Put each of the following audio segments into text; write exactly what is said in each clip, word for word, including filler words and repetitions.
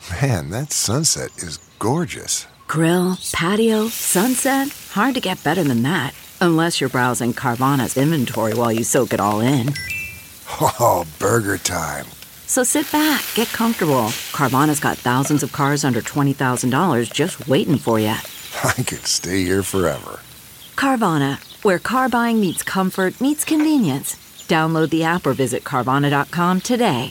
Man, that sunset is gorgeous. Grill, patio, sunset. Hard to get better than that. Unless you're browsing Carvana's inventory while you soak it all in. Oh, burger time. So sit back, get comfortable. Carvana's got thousands of cars under twenty thousand dollars just waiting for you. I could stay here forever. Carvana, where car buying meets comfort, meets convenience. Download the app or visit Carvana dot com today.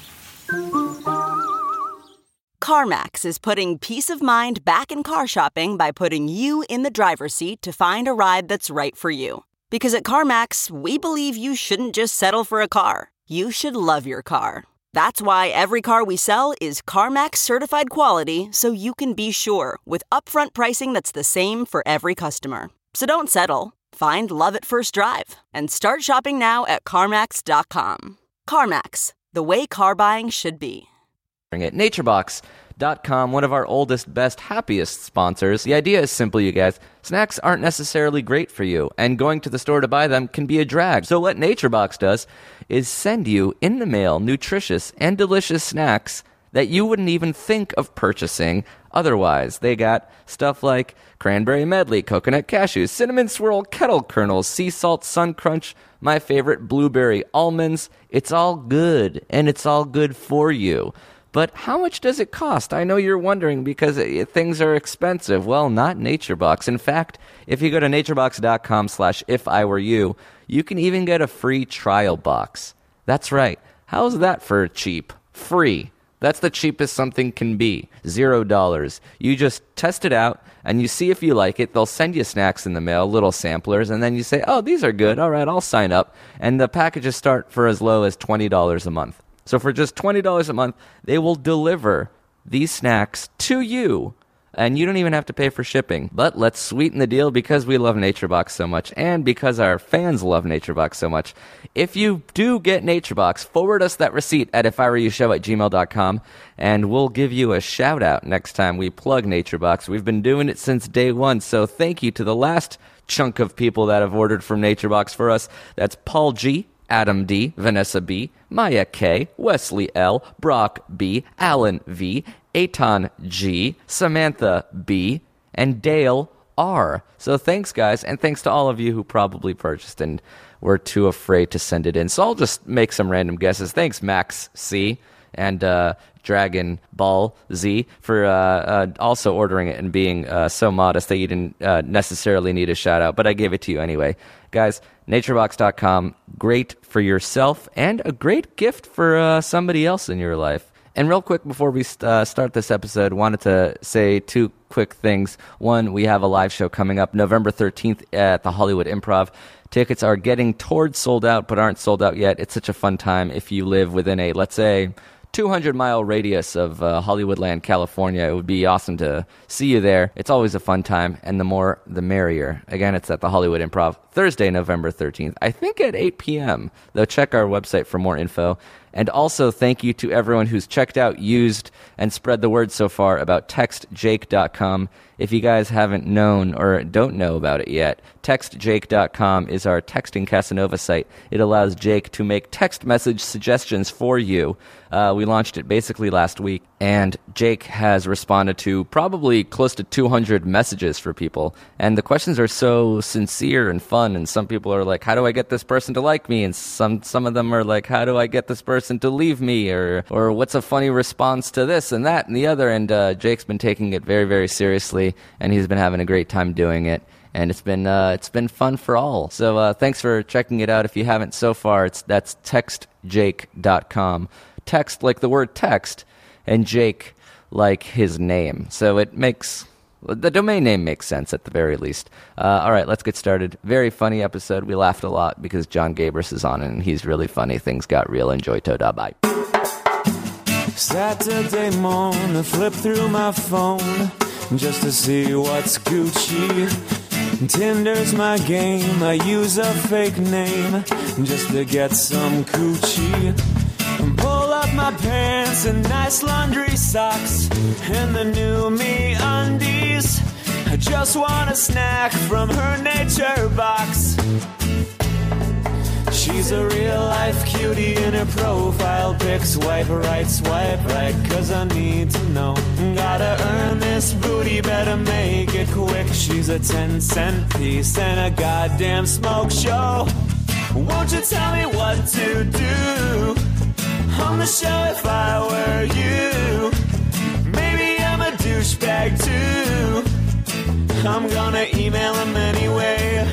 CarMax is putting peace of mind back in car shopping by putting you in the driver's seat to find a ride that's right for you. Because at CarMax, we believe you shouldn't just settle for a car. You should love your car. That's why every car we sell is CarMax certified quality, so you can be sure with upfront pricing that's the same for every customer. So don't settle. Find love at first drive and start shopping now at CarMax dot com. CarMax, the way car buying should be. At naturebox dot com, one of our oldest, best, happiest sponsors. The idea is simple, you guys. Snacks aren't necessarily great for you, and going to the store to buy them can be a drag. So what NatureBox does is send you in the mail nutritious and delicious snacks that you wouldn't even think of purchasing otherwise. They got stuff like cranberry medley, coconut cashews, cinnamon swirl, kettle kernels, sea salt, sun crunch, my favorite, blueberry almonds. It's all good, and it's all good for you. But how much does it cost? I know you're wondering because it, things are expensive. Well, not NatureBox. In fact, if you go to naturebox dot com slash if I were you, you can even get a free trial box. That's right. How's that for cheap? Free. That's the cheapest something can be. Zero dollars. You just test it out and you see if you like it. They'll send you snacks in the mail, little samplers, and then you say, oh, these are good. All right, I'll sign up. And the packages start for as low as twenty dollars a month. So for just twenty dollars a month, they will deliver these snacks to you, and you don't even have to pay for shipping. But let's sweeten the deal because we love NatureBox so much, and because our fans love NatureBox so much. If you do get NatureBox, forward us that receipt at if I were you show at gmail dot com, and we'll give you a shout-out next time we plug NatureBox. We've been doing it since day one, so thank you to the last chunk of people that have ordered from NatureBox for us. That's Paul G., Adam D., Vanessa B., Maya K., Wesley L., Brock B., Alan V., Aton G., Samantha B., and Dale R. So thanks, guys, and thanks to all of you who probably purchased and were too afraid to send it in. So I'll just make some random guesses. Thanks, Max C., and uh, Dragon Ball Z for uh, uh, also ordering it and being uh, so modest that you didn't uh, necessarily need a shout-out, but I gave it to you anyway. Guys, naturebox dot com, great for yourself and a great gift for uh, somebody else in your life. And real quick before we uh, start this episode, wanted to say two quick things. One, we have a live show coming up November thirteenth at the Hollywood Improv. Tickets are getting towards sold out, but aren't sold out yet. It's such a fun time if you live within a, let's say, two hundred mile radius of uh, Hollywoodland, California. It would be awesome to see you there. It's always a fun time, and the more, the merrier. Again, it's at the Hollywood Improv, Thursday, November thirteenth, I think at eight p.m., though check our website for more info. And also, thank you to everyone who's checked out, used, and spread the word so far about text jake dot com. If you guys haven't known or don't know about it yet, text jake dot com is our Texting Casanova site. It allows Jake to make text message suggestions for you. Uh, we launched it basically last week, and Jake has responded to probably close to two hundred messages for people. And the questions are so sincere and fun, and some people are like, how do I get this person to like me? And some some of them are like, how do I get this person to leave me? Or or what's a funny response to this and that and the other? And uh, Jake's been taking it very, very seriously, and he's been having a great time doing it. And it's been uh, it's been fun for all. So uh, thanks for checking it out. If you haven't so far, it's that's text jake dot com. Text like the word text, and Jake like his name. So it makes, the domain name makes sense at the very least. Uh, all right, let's get started. Very funny episode. We laughed a lot because John Gabris is on it, and he's really funny. Things got real. Enjoy Toda. Bye. Saturday morning, flip through my phone just to see what's Gucci. Tinder's my game. I use a fake name just to get some coochie. Pull up my pants and nice laundry socks and the new me undies. I just want a snack from her nature box. She She's a real life cutie in her profile pic. Swipe right, swipe right, cause I need to know. Gotta earn this booty, better make it quick. She's a ten cent piece and a goddamn smoke show. Won't you tell me what to do on the show if I were you? Maybe I'm a douchebag too. I'm gonna email him anyway.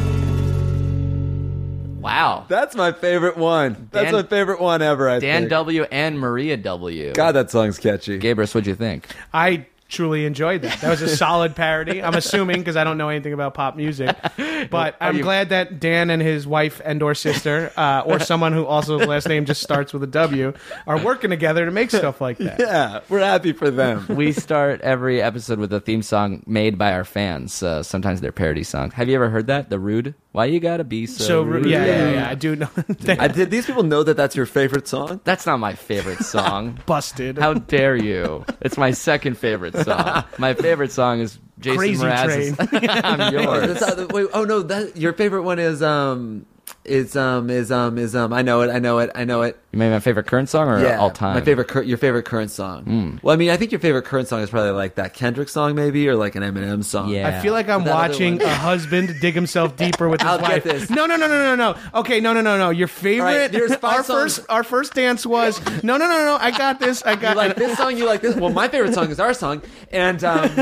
Wow. That's my favorite one. That's Dan- my favorite one ever, I Dan think. W. and Maria W. God, that song's catchy. Gabrus, what'd you think? I truly enjoyed that. That was a solid parody. I'm assuming because I don't know anything about pop music, but I'm you- glad that Dan and his wife and or sister, uh, or someone who also his last name just starts with a W, are working together to make stuff like that. Yeah, we're happy for them. We start every episode with a theme song made by our fans. Uh, sometimes they're parody songs. Have you ever heard that? The Rude? Why you gotta be so, So rude? yeah, yeah, yeah, I do know. I, did these people know that that's your favorite song? That's not my favorite song. Busted. How dare you? It's my second favorite song. My favorite song is Jason Crazy Mraz's I'm yours. That's not- wait, oh no, that your favorite one is um is um is um is um I know it, I know it, I know it. You mean my favorite current song or Yeah, all time? my favorite, cur- your favorite current song. Mm. Well, I mean, I think your favorite current song is probably like that Kendrick song, maybe, or like an Eminem song. Yeah. I feel like I'm That other watching one. a husband dig himself deeper with his I'll wife. get this. No, no, no, no, no, no. Okay, no, no, no, no. Your favorite. All right, there's five our songs. first, our first dance was no, no, no, no. I got this. I You got. like this song, you like this. Well, my favorite song is our song, and um,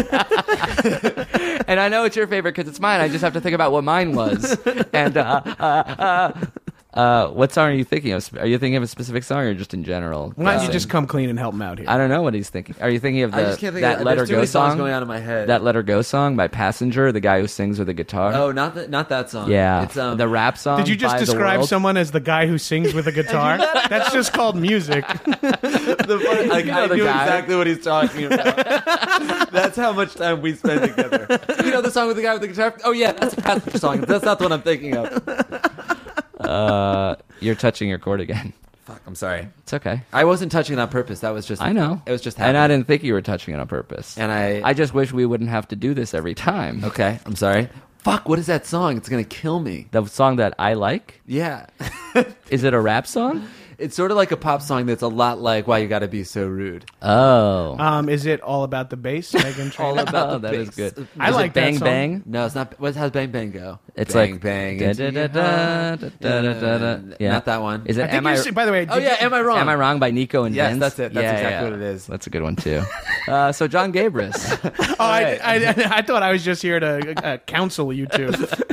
And I know it's your favorite because it's mine. I just have to think about what mine was. And uh, uh, uh, uh, what song are you thinking of? Are you thinking of a specific song or just in general? Why don't you guessing? just come clean and help him out here? I don't know what he's thinking. Are you thinking of I the just can't think that of Let Her there's too Go many songs song? going on in my head. That Let Her Go song by Passenger, the guy who sings with a guitar. oh, not that, not that song. yeah, it's um, the rap song. Did you just by The describe World? someone as the guy who sings with a guitar? That's just called music. the fun, like, You know I the knew guy. exactly what he's talking about. That's how much time we spend together. You know the song with the guy with the guitar? Oh yeah, that's a Passenger song. That's not the one I'm thinking of. Uh, you're touching your chord again. Fuck, I'm sorry. It's okay. I wasn't touching it on purpose. That was just. I know. It was just and happening. I didn't think you were touching it on purpose. And I. I just wish we wouldn't have to do this every time. Okay, I'm sorry. Fuck, what is that song? It's gonna kill me. The song that I like, Yeah. is it a rap song? It's sort of like a pop song that's a lot like Why You Gotta Be So Rude. Oh. Um, is it all about the bass? Megan Trainor? All about Oh, the that is bass. good. I Is like it that Bang song. Bang. No, it's not. What, how's Bang Bang go? It's bang, like bang. da, into da, your da, heart. da, da, da, da, da. Yeah. Not that one. Is it I think Am I you're, by the way, Oh did yeah, you- Am I Wrong? Am I Wrong by Nico and Yes, Vince? that's it. That's Yeah, exactly yeah. what it is. That's a good one too. Uh, so John Gabrus. Oh, I, I, I thought I was just here to uh, counsel you two.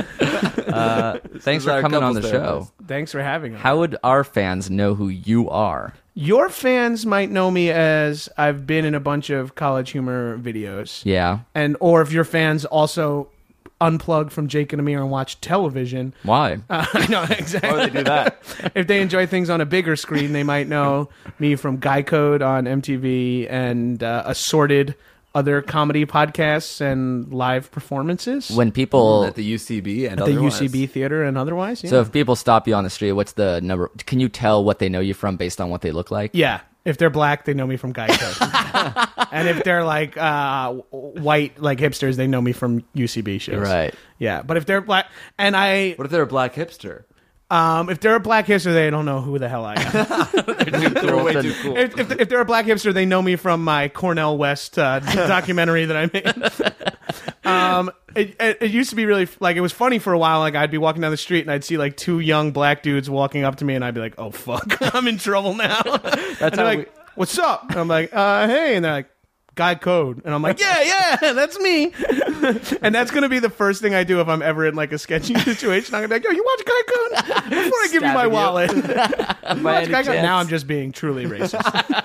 Uh, thanks is for our coming on the couples show. therapist. Thanks for having us. How would our fans know who you are? Your fans might know me as I've been in a bunch of College Humor videos. Yeah. And or if your fans also unplug from Jake and Amir and watch television. Why? Uh, I know, exactly. Why would they do that? If they enjoy things on a bigger screen, they might know me from Guy Code on M T V and uh, assorted other comedy podcasts and live performances When people. At the U C B and at the U otherwise. C B theater and otherwise. Yeah. So if people stop you on the street, what's the number? Can you tell what they know you from based on what they look like? Yeah. If they're black, they know me from Guy Code. And if they're like uh, white, like hipsters, they know me from U C B shows. Right. Yeah. But if they're black, and I, What if they're a black hipster? um, if they're a black hipster, they don't know who the hell I am. They're way too cool. if, if, if they're a black hipster, they know me from my Cornell West uh, documentary that I made. um, it, it, it used to be really like it was funny for a while. Like I'd be walking down the street and I'd see like two young black dudes walking up to me, and I'd be like, "Oh fuck, I'm in trouble now." That's and they're how like, "What's up?" And I'm like, uh, "Hey," and they're like, Guy Code. And I'm like, yeah, yeah, that's me. And that's going to be the first thing I do if I'm ever in like a sketchy situation. I'm going to be like, yo, you watch Guy Code? Before I give you my Stabbing you. wallet. You watch any Guy Code? chance? Now I'm just being truly racist.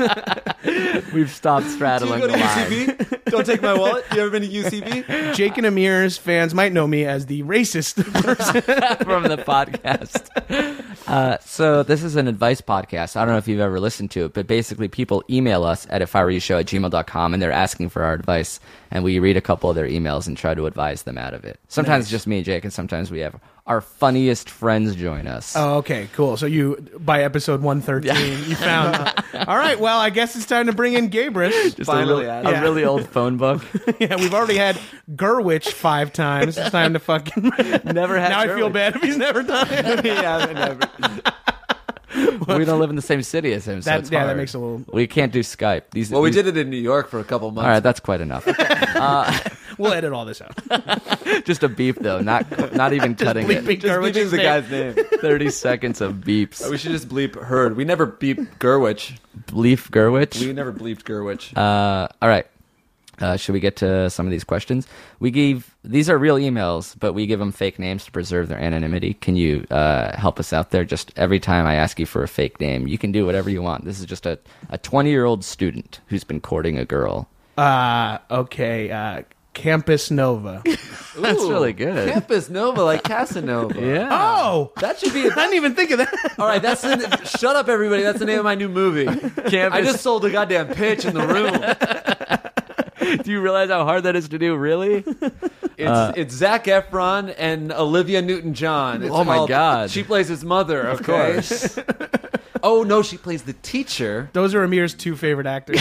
We've stopped Do straddling you go the to U line. C B? Don't take my wallet. You ever been to U C B? Jake and Amir's fans might know me as the racist person. from the podcast. Uh, so this is an advice podcast. I don't know if you've ever listened to it, but basically people email us at if I were you show at gmail dot com and they're asking for our advice, and we read a couple of their emails and try to advise them out of it. Sometimes it's just me and Jake, and sometimes we have our funniest friends join us. Oh, okay, cool. So you, by episode one thirteen, you found out. All right, well, I guess it's time to bring in Gabrus. Just finally, a, Adam. really, Yeah. a really old phone book. Yeah, we've already had Gurwitch five times. It's time to fucking... Never had Now I feel Gurwitch. bad if he's never done it. yeah, never. We don't live in the same city as him, so That, it's yeah, hard. that makes a little... We can't do Skype. These, Well, we these- did it in New York for a couple months. All right, that's quite enough. We'll edit all this out. Just a beep, though. Not not even cutting it. bleeping Just Gurwich's bleeping the name. guy's name. thirty seconds of beeps. We should just bleep Heard. We never beep Gurwitch. Bleep Gurwitch. We never bleeped Gurwitch. Uh, all right. Uh, should we get to some of these questions? We gave these are real emails, but we give them fake names to preserve their anonymity. Can you uh, help us out there? Just every time I ask you for a fake name, you can do whatever you want. This is just a a twenty year old student who's been courting a girl. Uh, okay, uh, Campus Nova. That's really good. Campus Nova, like Casanova. Yeah. Oh! That should be. A, I didn't even think of that. all right, that's the, shut up, everybody. That's the name of my new movie. Campus. I just sold a goddamn pitch in the room. Do you realize how hard that is to do? Really? It's it's Zac Efron and Olivia Newton-John. It's Oh my called- God. She plays his mother, of Okay. course. Oh no, she plays the teacher. Those are Amir's two favorite actors.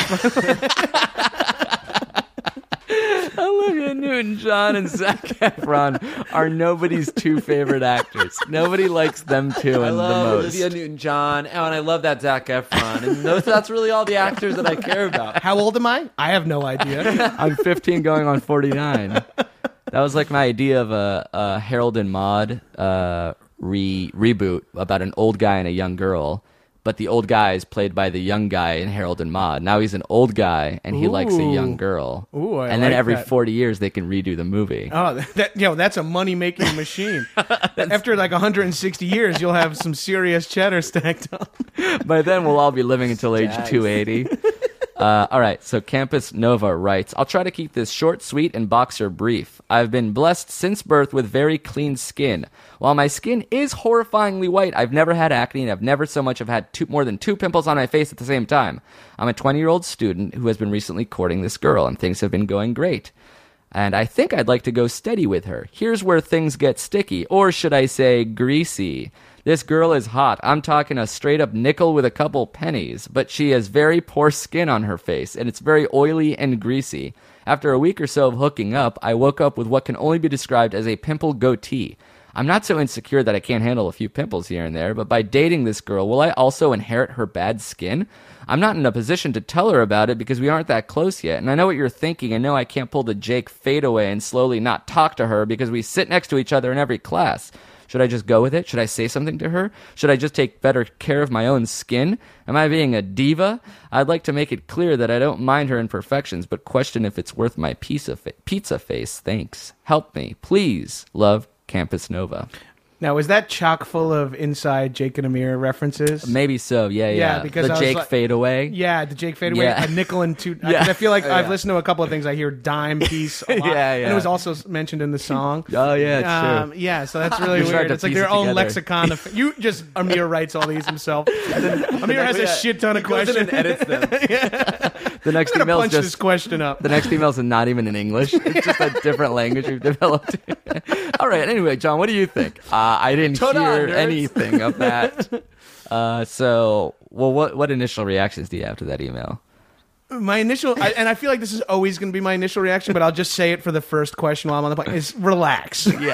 Olivia Newton-John and Zac Efron are nobody's two favorite actors. Nobody likes them two I and the love most. Olivia Newton-John, oh, and I love that Zac Efron, and those, that's really all the actors that I care about. How old am I? I have no idea. I'm fifteen going on forty-nine. That was like my idea of a, a Harold and Maude uh, re reboot about an old guy and a young girl. But the old guy is played by the young guy in Harold and Maude. Now he's an old guy and he likes a young Ooh. girl. Ooh, I and then like every that. forty years they can redo the movie. Oh, that yo, that's a money making machine. After like one hundred sixty years, you'll have some serious cheddar stacked up. By then, we'll all be living until age two eighty. Uh, all right, so Campus Nova writes, I'll try to keep this short, sweet, and boxer brief. I've been blessed since birth with very clean skin. While my skin is horrifyingly white, I've never had acne, and I've never so much have had two, more than two pimples on my face at the same time. I'm a twenty-year-old student who has been recently courting this girl, and things have been going great. And I think I'd like to go steady with her. Here's where things get sticky, or should I say greasy. This girl is hot. I'm talking a straight-up nickel with a couple pennies, but she has very poor skin on her face, and it's very oily and greasy. After a week or so of hooking up, I woke up with what can only be described as a pimple goatee. I'm not so insecure that I can't handle a few pimples here and there, but by dating this girl, will I also inherit her bad skin? I'm not in a position to tell her about it because we aren't that close yet, and I know what you're thinking. I know I can't pull the Jake fadeaway and slowly not talk to her because we sit next to each other in every class. Should I just go with it? Should I say something to her? Should I just take better care of my own skin? Am I being a diva? I'd like to make it clear that I don't mind her imperfections, but question if it's worth my pizza, fa- pizza face. Thanks. Help me. Please. Love, Campus Nova. Now, is that chock full of inside Jake and Amir references? Maybe so. Yeah, yeah. Yeah, because the I was Jake like- fadeaway. Yeah, the Jake fadeaway, Yeah. a nickel and two. Yeah. I, I feel like Oh, I've yeah. listened to a couple of things. I hear dime piece a lot. Yeah, yeah. And it was also mentioned in the song. Oh, yeah, it's um, true. Yeah, so that's really You tried weird. to It's like piece their it own together. lexicon. Of, you just Amir writes all these himself. Amir has a shit ton of He goes in questions. and edits them. The next I'm gonna email is punch this just question up. the next email is not even in English. It's just a different language we've developed. All right. Anyway, John, what do you think? Uh, I didn't Toda, hear nerds. anything of that. Uh, so, well, what what initial reactions do you have to that email? My initial, I, and I feel like this is always going to be my initial reaction, but I'll just say it for the first question while I'm on the podcast, is relax. Yeah,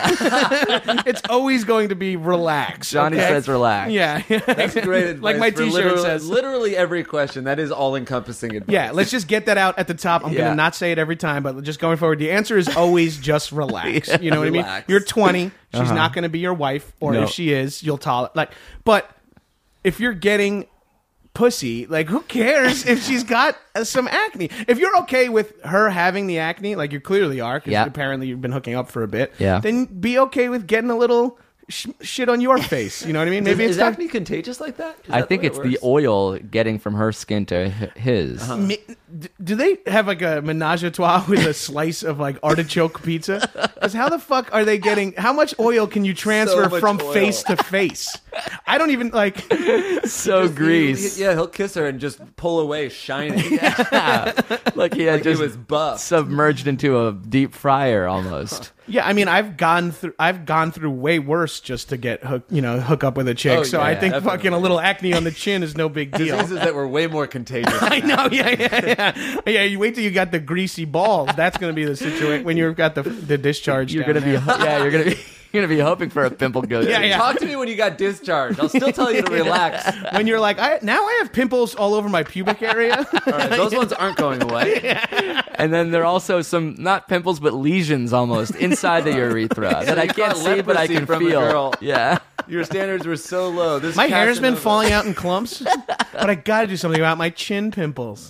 It's always going to be relax. Johnny okay? says relax. Yeah. That's great advice. Like my for t-shirt literally, says. Literally every question. That is all-encompassing advice. Yeah, let's just get that out at the top. I'm Yeah. going to not say it every time, but just going forward, the answer is always just relax. You know what I mean? Relax. You're twenty. She's not going to be your wife, or No. if she is, you'll tolerate. Like, but if you're getting pussy, like, who cares if she's got uh, some acne? If you're okay with her having the acne, like you clearly are, because Yeah. apparently you've been hooking up for a bit, Yeah. then be okay with getting a little sh- shit on your face. You know what I mean? Maybe is, it's is time- acne contagious like that? Is I that think way it's it the works? oil getting from her skin to h- his. Mi- d- Do they have like a menage a trois with a slice of like artichoke pizza? Because how the fuck are they getting? How much oil can you transfer much from oil. face to face? I don't even like. So grease. He- yeah, he'll kiss her and just pull away, shining. Yeah. Like he had Like he just was buffed. submerged into a deep fryer almost. Yeah, I mean, I've gone through, I've gone through way worse just to get hook, you know, hook up with a chick. Oh, so yeah, I think definitely. fucking a little acne on the chin is no big deal. Diseases that were way more contagious. I know, yeah, yeah, yeah. Yeah, you wait till you got the greasy balls. That's going to be the situation when you've got the the discharge. You're down gonna be there. yeah, you're gonna be you're gonna be hoping for a pimple goatee. Yeah, yeah. Talk to me when you got discharged. I'll still tell you to relax. When you're like, I now I have pimples all over my pubic area. All right, those ones aren't going away. And then there are also some not pimples but lesions almost inside the urethra that I you can't got see but I leprosy can from a feel. girl. Yeah. Your standards were so low. This My hair's been Casanova- falling out in clumps, but I got to do something about my chin pimples.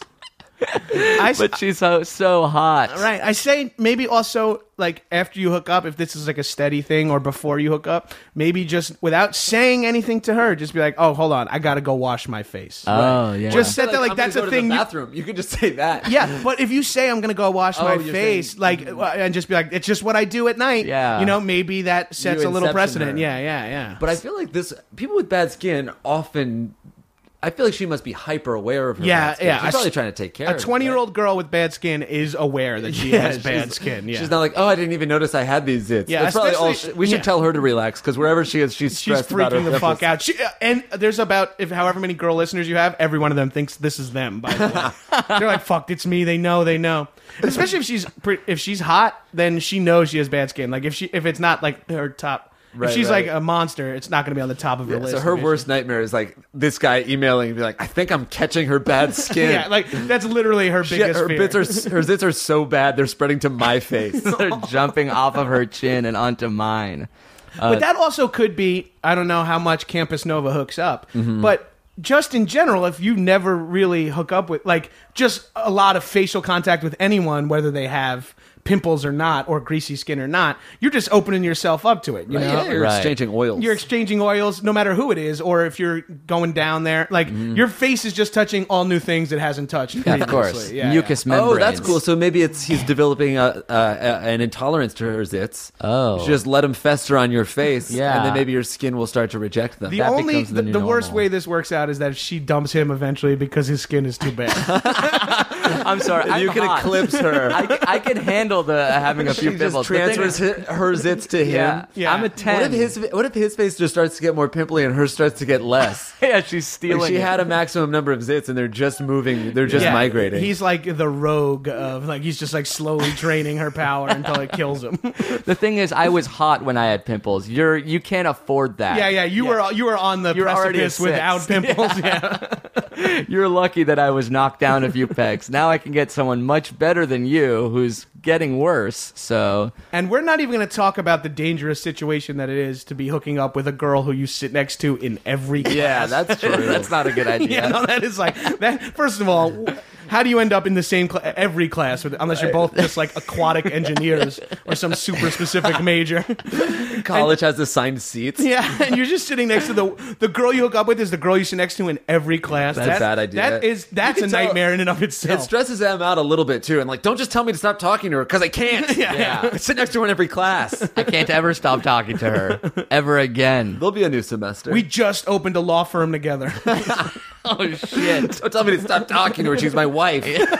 I, s- But she's so so hot. right. I say maybe also like after you hook up, if this is like a steady thing, or before you hook up, maybe just without saying anything to her, just be like, "Oh, hold on, I got to go wash my face." Oh yeah. Just set Like, that like I'm gonna that's go a to thing. The You, bathroom. You could just say that. yeah, but if you say I'm gonna go wash Oh, my you're face, saying- like, uh, and just be like, it's just what I do at night. Yeah. you know, maybe that sets You a little inception precedent. her. Yeah, yeah, yeah. But I feel like this people with bad skin often. I feel like she must be hyper aware of her. Yeah, bad skin. yeah. She's A- probably trying to take care. a of it, twenty-year-old right? girl with bad skin is aware that she Yeah, has bad she's- skin. Yeah, She's not like, oh, I didn't even notice I had these zits. Yeah, That's probably all. especially- She, we should yeah. tell her to relax because wherever she is, she's She's stressed about her freaking the fuck pimples. out. She, and there's about if however many girl listeners you have, every one of them thinks this is them. By the way, they're like, "Fuck, it's me." They know, they know. Especially if she's pre- if she's hot, then she knows she has bad skin. Like if she if it's not like her top. Right, if she's right. like a monster, it's not going to be on the top of her Yeah, list. so her I mean, worst nightmare is like this guy emailing and be like, I think I'm catching her bad skin. yeah, like that's literally her She- biggest her fear. bits are her zits are so bad they're spreading to my face. They're jumping off of her chin and onto mine. But that also could be, I don't know how much Campus Nova hooks up, Mm-hmm. but just in general, if you never really hook up with, like, just a lot of facial contact with anyone, whether they have pimples or not, or greasy skin or not, you're just opening yourself up to it, you know? Yeah, you're Right. exchanging oils. You're exchanging oils, no matter who it is, or if you're going down there, like your face is just touching all new things it hasn't touched. Yeah, of previously. course. Yeah, Mucus yeah. membranes. Oh, that's cool. So maybe it's he's developing a, a, a an intolerance to her zits. Oh. You should just let them fester on your face, Yeah. and then maybe your skin will start to reject them. The That only becomes the the, new the worst normal. way this works out is that if she dumps him eventually because his skin is too bad. I'm sorry. I'm you can hot. eclipse her. I, can- I can handle the having a few She pimples. just The thing transfers is- hi- her zits to him. Yeah, Yeah. I'm a ten. What if his What if his face just starts to get more pimply and hers starts to get less? yeah, she's stealing. Like she it. had a maximum number of zits and they're just moving. They're just Yeah, migrating. He's like the rogue of like he's just like slowly draining her power until it kills him. The thing is, I was hot when I had pimples. You're you can't afford that. yeah, yeah. You were you were on the You're already precipice a six. without pimples. Yeah. You're lucky that I was knocked down a few pegs. Now I can get someone much better than you, who's getting worse. So And we're not even going to talk about the dangerous situation that it is to be hooking up with a girl who you sit next to in every class. yeah, that's true. that's not a good idea. Yeah, no, that is like that. First of all, how do you end up in the same cl- every class with, unless you're both just like aquatic engineers or some super specific major? College has assigned seats. Yeah, and you're just sitting next to the the girl you hook up with is the girl you sit next to in every class. That's a bad idea. That is that's You a can tell- nightmare in and of It itself. stresses them out a little bit too, and like, don't just tell me to stop talking to her because I can't. Yeah. I sit next to her in every class. I can't ever stop talking to her ever again. There'll be a new semester. We just opened a law firm together. Oh shit! don't tell me to stop talking to her. She's my wife.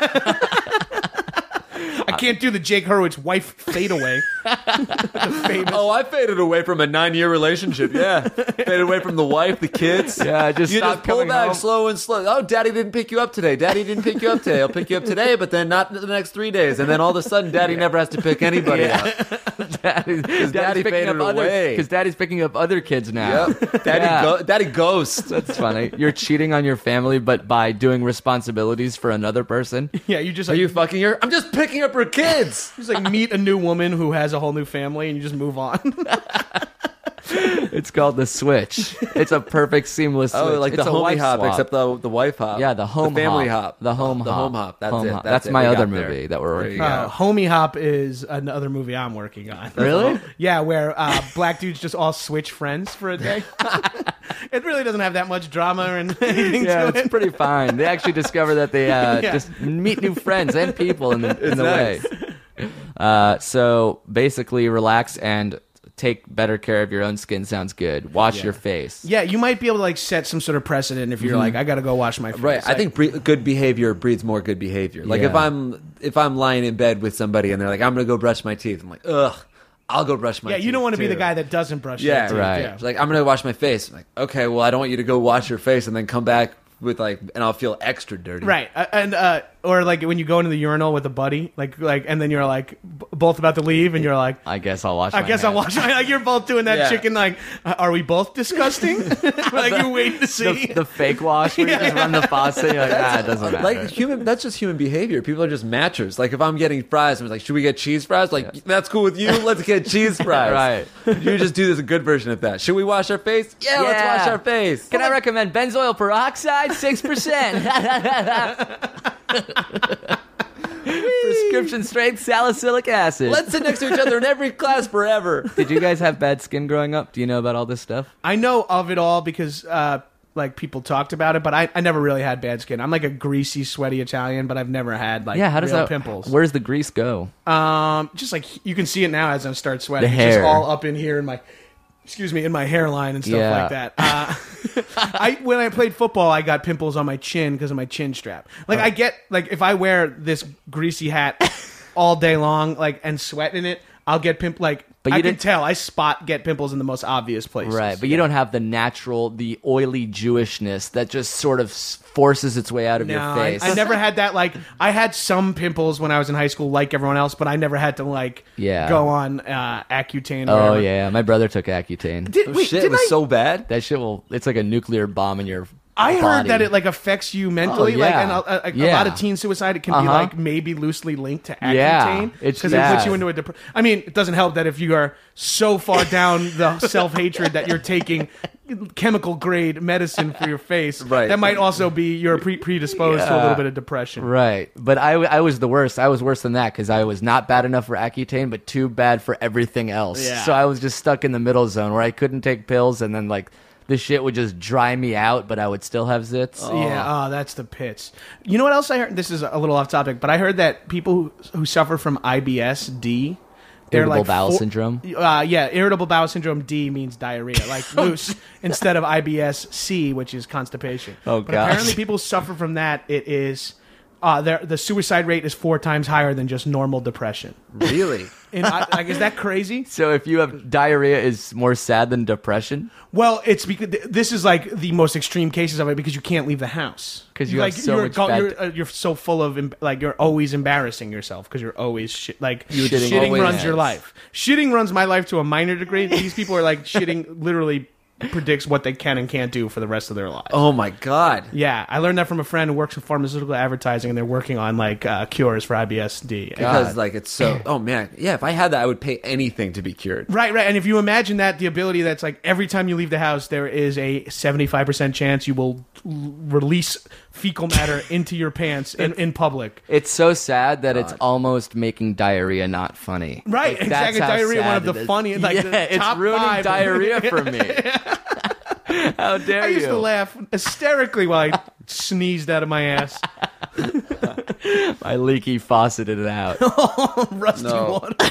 I can't do the Jake Hurwitz wife fadeaway. The famous. Oh, I faded away from a nine-year relationship. Yeah, faded away from the wife, the kids. Yeah, just you stop just pull coming back home. slow and slow. Oh, Daddy didn't pick you up today. Daddy didn't pick you up today. I'll pick you up today, but then not the next three days. And then all of a sudden, Daddy never has to pick anybody up. Daddy, Daddy Daddy's picking faded up other away. because Daddy's picking up other kids now. Yep. Daddy, Yeah. go- Daddy ghost. That's funny. You're cheating on your family, but by doing responsibilities for another person. Yeah, you just Are like, you fucking her? I'm just picking up her kids. just like meet a new woman who has a whole new family and you just move on. It's called the switch. It's a perfect seamless switch. Oh, like It's the a homie wife hop, swap. except the the wife hop. Yeah, the home the family hop. hop, The home the hop. home hop. That's Home it. hop. That's, That's it. my We other got there. movie that we're There you working go. Uh, Homie Hop is another movie I'm working on. Really? Yeah, where uh, black dudes just all switch friends for a day. It really doesn't have that much drama or anything Yeah, to it's it. pretty fine. They actually discover that they uh, Yeah. just meet new friends and people in the in the nice. way. Uh, so basically, relax and take better care of your own skin sounds good. Wash your face. Yeah, you might be able to like set some sort of precedent if you're Mm-hmm. like, I got to go wash my face. Right. I Like, think bre- good behavior breeds more good behavior. Like if Yeah. I'm if I'm lying in bed with somebody and they're like, I'm gonna go brush my teeth. I'm like, ugh, I'll go brush my yeah, teeth. you don't want to be too. the guy that doesn't brush. Yeah, your teeth. right. Yeah. It's like, I'm gonna wash my face. I'm like, okay, well, I don't want you to go wash your face and then come back with like, and I'll feel extra dirty. Right, uh, and uh, or like when you go into the urinal with a buddy, like like, and then you're like b- both about to leave, and you're like, I guess I'll wash I my guess I'll hands. wash my. Like you're both doing that Yeah. chicken. Like, uh, are we both disgusting? Like you're waiting to see. The, the fake wash where you just run the faucet. You're like, ah, it doesn't matter. Like human, that's just human behavior. People are just matchers. Like if I'm getting fries, I'm like, should we get cheese fries? Like that's cool with you. Let's get cheese fries. Right. You just do this a good version of that. Should we wash our face? Yeah, let's Yeah. wash our face. Can I recommend benzoyl peroxide? six percent. Prescription strength salicylic acid. Let's sit next to each other in every class forever. Did you guys have bad skin growing up? Do you know about all this stuff? I know of it all because uh, like people talked about it, but I, I never really had bad skin. I'm like a greasy, sweaty Italian, but I've never had like Yeah, how does real that? pimples. Where's the grease go? Um, just like you can see it now as I start sweating. The It's just hair. all up in here in my, excuse me, in my hairline and stuff Yeah. like that. Uh, I when I played football, I got pimples on my chin because of my chin strap. Like I get like if I wear this greasy hat all day long, like and sweat in it, I'll get pimp like. But I you can didn't- tell I spot get pimples in the most obvious places. Right, but you don't have the natural, the oily Jewishness that just sort of s- forces its way out of No, your I, face. I never had that. Like, I had some pimples when I was in high school, like everyone else, but I never had to like Yeah. go on uh, Accutane. or Oh whatever. yeah, my brother took Accutane. Did, Oh, wait, shit, it didn't was I, so bad. That shit will. It's like a nuclear bomb in your. I heard body. that it like affects you mentally. Oh, Like, yeah. and a, a, a Yeah. lot of teen suicide, it can be Uh-huh. like maybe loosely linked to Accutane. Yeah, it's because it puts bad. you into a depression. I mean, it doesn't help that if you are so far down the self hatred that you're taking chemical grade medicine for your face, Right. that might also be you're pre- predisposed to a Yeah. little bit of depression. Right, but I, I was the worst. I was worse than that because I was not bad enough for Accutane, but too bad for everything else. Yeah. So I was just stuck in the middle zone where I couldn't take pills, and then like the shit would just dry me out, but I would still have zits. Yeah, oh, that's the pits. You know what else I heard? This is a little off topic, but I heard that people who, who suffer from I B S D, they're Irritable like bowel four- syndrome? Uh, yeah, irritable bowel syndrome D means diarrhea, like loose, instead of I B S C, which is constipation. Oh, but gosh. apparently, people suffer from that. It is uh, their- the suicide rate is four times higher than just normal depression. Really? And I, like, is that crazy? So if you have diarrhea, is more sad than depression? Well, it's because this is like the most extreme cases of it because you can't leave the house 'Cause you like have so you're, much go- bad- you're, uh, you're so full of em- like you're always embarrassing yourself because you're always shit like Shitting shitting, always. runs your life. Shitting runs my life to a minor degree. These people are like shitting literally predicts what they can and can't do for the rest of their lives. Oh my god. Yeah, I learned that from a friend who works in pharmaceutical advertising, and they're working on like uh, cures for I B S D. Because like it's so. Oh man. Yeah. If I had that, I would pay anything to be cured. Right, right. And if you imagine that, the ability that's like every time you leave the house, there is a seventy-five percent chance you will l- release fecal matter into your pants in, in public. It's so sad that it's almost making diarrhea not funny. Right, Like, exactly. that's how Diarrhea, one sad of the it is. funny- like, yeah, the it's top ruining five. diarrhea for me. How dare I you? used to laugh hysterically while I sneezed out of my ass. I leaky fauceted it out. Rusty No. water.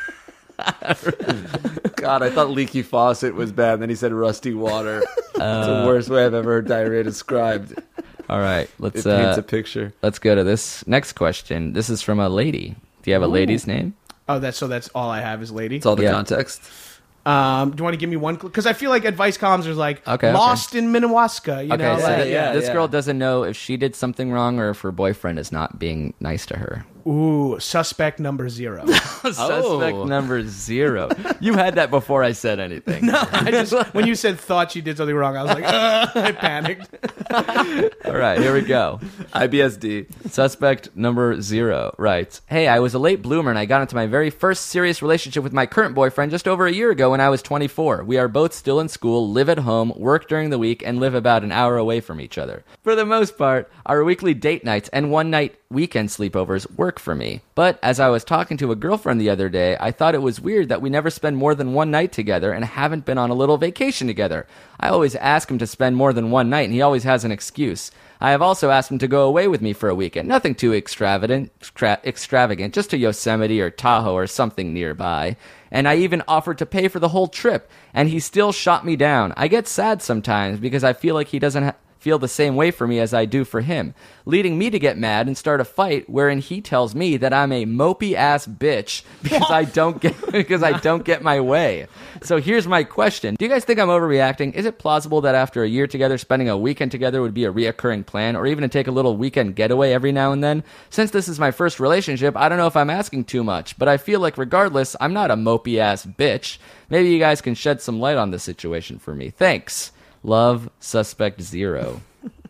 God, I thought leaky faucet was bad. And then he said rusty water. It's the worst way I've ever heard diarrhea described. All right, It let's paints uh, a picture. let's go to this next question. This is from a lady. Do you have a lady's name? Oh, that's so. That's all I have is lady. It's all the Yeah. context. Um, do you want to give me one? Because I feel like advice columns are like Okay, lost in Minnewaska. You Okay, know, so like, th- yeah, this yeah. girl doesn't know if she did something wrong or if her boyfriend is not being nice to her. ooh, suspect number zero. Suspect number zero. You had that before I said anything. No, I just when you said thought she did something wrong, I was like, uh, I panicked. All right, here we go. I B S D. Suspect number zero writes, "Hey, I was a late bloomer and I got into my very first serious relationship with my current boyfriend just over a year ago when I was twenty-four. We are both still in school, live at home, work during the week, and live about an hour away from each other. For the most part, our weekly date nights and one-night weekend sleepovers work for me. But as I was talking to a girlfriend the other day, I thought it was weird that we never spend more than one night together and haven't been on a little vacation together. I always ask him to spend more than one night and he always has an excuse. I have also asked him to go away with me for a weekend. Nothing too extravagant, extra- extravagant, just to Yosemite or Tahoe or something nearby. And I even offered to pay for the whole trip, and he still shot me down. I get sad sometimes because I feel like he doesn't ha- feel the same way for me as I do for him, leading me to get mad and start a fight wherein he tells me that I'm a mopey ass bitch because I don't get because I don't get my way. So here's my question. Do you guys think I'm overreacting? Is it plausible that after a year together, spending a weekend together would be a reoccurring plan, or even to take a little weekend getaway every now and then? Since this is my first relationship, I don't know if I'm asking too much, but I feel like regardless, I'm not a mopey ass bitch. Maybe you guys can shed some light on this situation for me. Thanks. Love, Suspect Zero.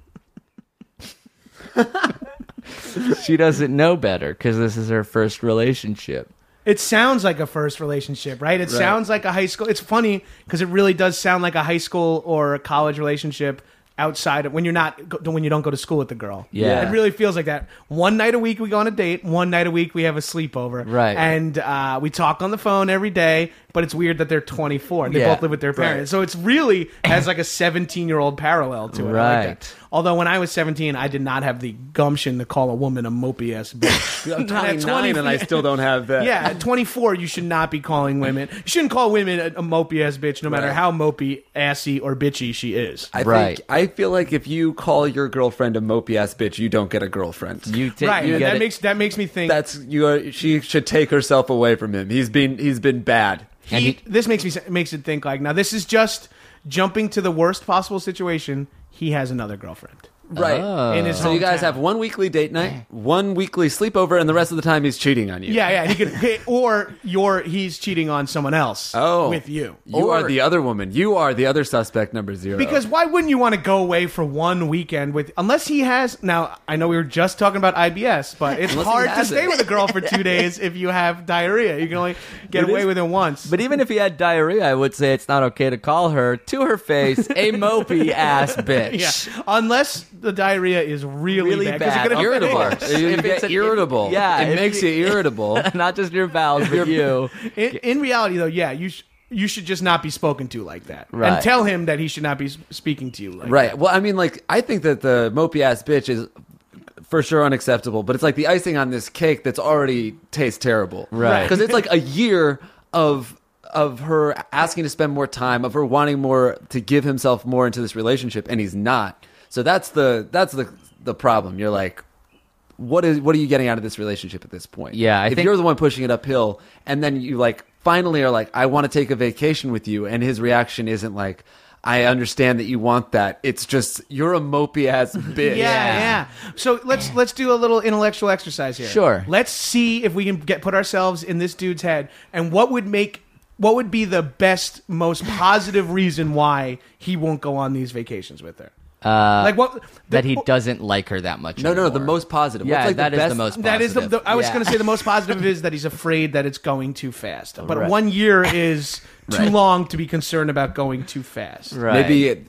She doesn't know better because this is her first relationship. It sounds like a first relationship, right? It right. sounds like a high school. It's funny because it really does sound like a high school or a college relationship outside of when you're not when you don't go to school with the girl. Yeah, it really feels like that. One night a week we go on a date. One night a week we have a sleepover. Right, and uh, we talk on the phone every day. But it's weird that they're twenty-four. They yeah. both live with their parents, right. so it's really has like a seventeen-year-old parallel to it. Right. I like that. Although when I was seventeen, I did not have the gumption to call a woman a mopey ass bitch. I'm twenty-nine and I still don't have that. Yeah, at twenty-four, you should not be calling women. You shouldn't call women a, a mopey ass bitch, no matter right. how mopey, assy, or bitchy she is. I right. think, I feel like if you call your girlfriend a mopey ass bitch, you don't get a girlfriend. You t- right. You and that it. makes that makes me think that's you. Are, she should take herself away from him. He's been he's been bad. He, he, this makes me makes it think like now this is just jumping to the worst possible situation. He has another girlfriend. Right. Oh. In his So you guys hometown. have one weekly date night, one weekly sleepover, and the rest of the time he's cheating on you. Yeah, yeah. He could, or you're he's cheating on someone else. Oh. With you. You Or- are the other woman. You are the other suspect number zero. Because why wouldn't you want to go away for one weekend with unless he has now I know we were just talking about I B S, but it's Unless he hard to has stay it. with a girl for two days if you have diarrhea. You can only get It away is- with it once. But even if he had diarrhea, I would say it's not okay to call her to her face a mopey ass bitch. yeah. Unless the diarrhea is really, Really bad. 'cause bad. you're gonna- irritable. If you it's get an- irritable. yeah, it if makes you- you irritable. Not just your bowels, but you. In, in reality, though, yeah, you sh- you should just not be spoken to like that, Right. and tell him that he should not be s- speaking to you like Right. that. Well, I mean, like, I think that the mopey ass bitch is for sure unacceptable, but it's like the icing on this cake that's already tastes terrible. Right. Because it's like a year of of her asking to spend more time, of her wanting more to give himself more into this relationship, and he's not. So that's the that's the the problem. You're like, what is what are you getting out of this relationship at this point? Yeah, I if think- you're the one pushing it uphill, and then you like finally are like, I want to take a vacation with you, and his reaction isn't like, I understand that you want that. It's just you're a mopey ass bitch. Yeah, yeah. So let's let's do a little intellectual exercise here. Sure. Let's see if we can get put ourselves in this dude's head, and what would make what would be the best, most positive reason why he won't go on these vacations with her. Uh, Like what? that he the- doesn't like her that much. No, no, no. The anymore. most positive. Yeah, What's like that the is best? the most. That is the, positive. the. I was Yeah. going to say the most positive is that he's afraid that it's going too fast. But Right. one year is too Right. long to be concerned about going too fast. Right. Maybe it,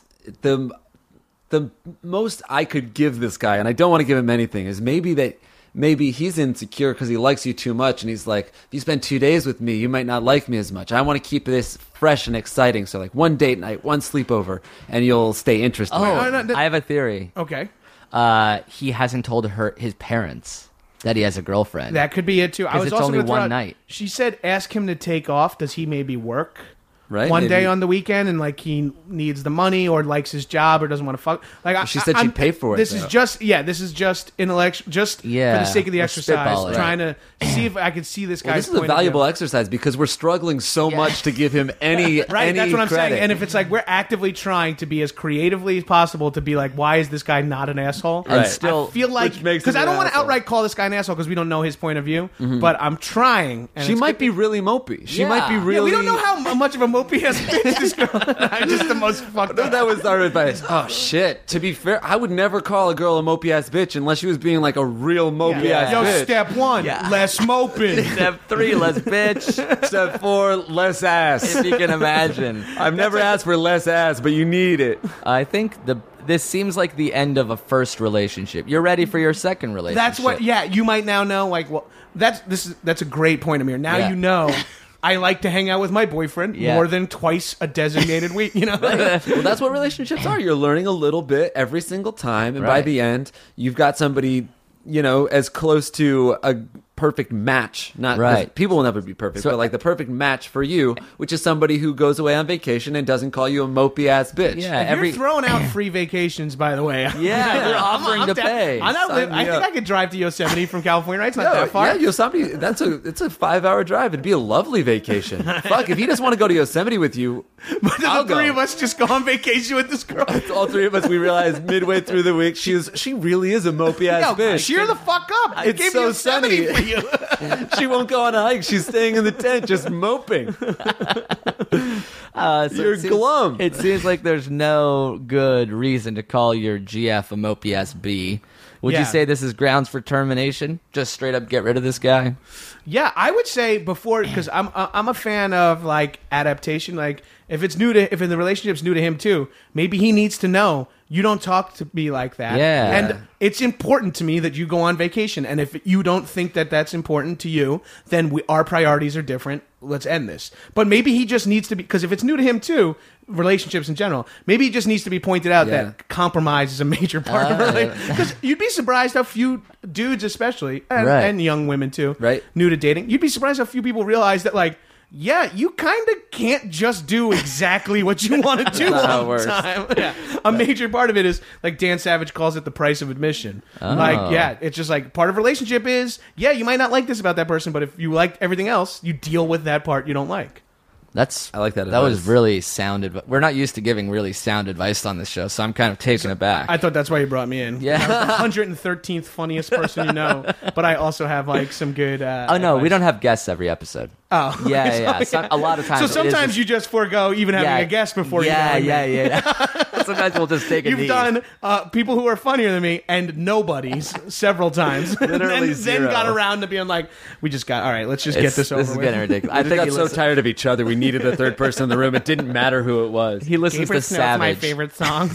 the the most I could give this guy, and I don't want to give him anything, is maybe that maybe he's insecure because he likes you too much, and he's like, if you spend two days with me, you might not like me as much. I want to keep this fresh and exciting. So like one date night, one sleepover, and you'll stay interested. Oh, no, no, that- I have a theory. Okay. Uh, he hasn't told her his parents that he has a girlfriend. That could be it too. I 'Cause was it's also only gonna throw one out- night. She said, "Ask him to take off. Does he maybe work Right? one Maybe- day on the weekend, and like he needs the money or likes his job or doesn't want to fuck?" Like I- She said I, she'd I'm- pay for it, This though. is just yeah. This is just intellectual, just Yeah, for the sake of the we're exercise, spitballing. trying to see if I could see this Well, guy's. this is a point of valuable view. exercise because we're struggling so much to give him any Right, any that's what I'm credit. saying. And if it's like we're actively trying to be as creatively as possible to be like, why is this guy not an asshole? And Right. still, I feel like Which makes because him I an don't want to asshole. outright call this guy an asshole because we don't know his point of view, but I'm trying. And she it's might good- be really mopey. She Yeah. might be Yeah, really. Yeah, we don't know how m- much of a mopey ass bitch this girl. I'm just the most fucked No, up. that was our advice. Oh shit! To be fair, I would never call a girl a mopey ass bitch unless she was being like a real mopey Yeah. ass Yo, bitch. step one, less moping. step three, less bitch. Step four, less ass. If you can imagine. I've never asked for less ass, but you need it. I think the this seems like the end of a first relationship. You're ready for your second relationship. That's what. Yeah, you might now know. Like, well, that's this is that's a great point, Amir. Now Yeah. you know I like to hang out with my boyfriend Yeah. more than twice a designated week. You know, Well, that's what relationships are. You're learning a little bit every single time, and by Right. the end, you've got somebody, you know, as close to a perfect match. Not 'cause Right. people will never be perfect, So- but like the perfect match for you, which is somebody who goes away on vacation and doesn't call you a mopey ass bitch. Yeah, If every you're throwing out free vacations, by the way. yeah, they're I'm- offering I'm to down- pay. I'm not Sign li- me I think up. I could drive to Yosemite from California. Right? It's not Yeah, that far. yeah, Yosemite. That's a it's a five hour drive. It'd be a lovely vacation. Fuck, if he just want to go to Yosemite with you, But then I'll the three go. of us just go on vacation with this girl. all three of us, we realized midway through the week, she is she really is a mopey ass Yo, bitch. cheer the fuck up! I It's gave so Yosemite sunny. for you. She won't go on a hike. She's staying in the tent, just moping. Uh, so You're it seems, glum. It seems like there's no good reason to call your G F a mopey S B. Would Yeah. you say this is grounds for termination? Just straight up get rid of this guy? Yeah, I would say before, because I'm I'm a fan of like adaptation. Like if it's new to if the relationship's new to him too, maybe he needs to know you don't talk to me like that. Yeah. and it's important to me that you go on vacation. And if you don't think that that's important to you, then we, our priorities are different. Let's end this. But maybe he just needs to be, because if it's new to him too, relationships in general, maybe he just needs to be pointed out Yeah. that compromise is a major part of Uh, relationship. Because you'd be surprised how few dudes, especially, and, Right. and young women too, Right. new to dating, you'd be surprised how few people realize that, like, yeah, you kind of can't just do exactly what you want to do not how all it the works. time. Yeah. A major part of it is, like Dan Savage calls it the price of admission. Like, yeah, it's just like part of relationship is, yeah, you might not like this about that person, but if you like everything else, you deal with that part you don't like. That's I like that That was advice. really sound advice. We're not used to giving really sound advice on this show, so I'm kind of taken aback. I thought that's why you brought me in. Yeah. I'm the one hundred thirteenth funniest person you know, but I also have like some good. Uh, oh no, we advice. don't have guests every episode. Oh, Yeah, so, yeah. Some, a lot of times. So it is sometimes just- you just forego even having yeah, a guest before yeah, you. yeah, yeah, yeah. Sometimes we'll just take a You've knee. done uh, people who are funnier than me and nobodies several times. Literally then, zero. then got around to being like, we just got all right. Let's just It's- get this over This is with. getting ridiculous. I I think got he, so listen- tired of each other. We needed a third person in the room. It didn't matter who it was. he listens Gabriel to Snow's Savage. my favorite song.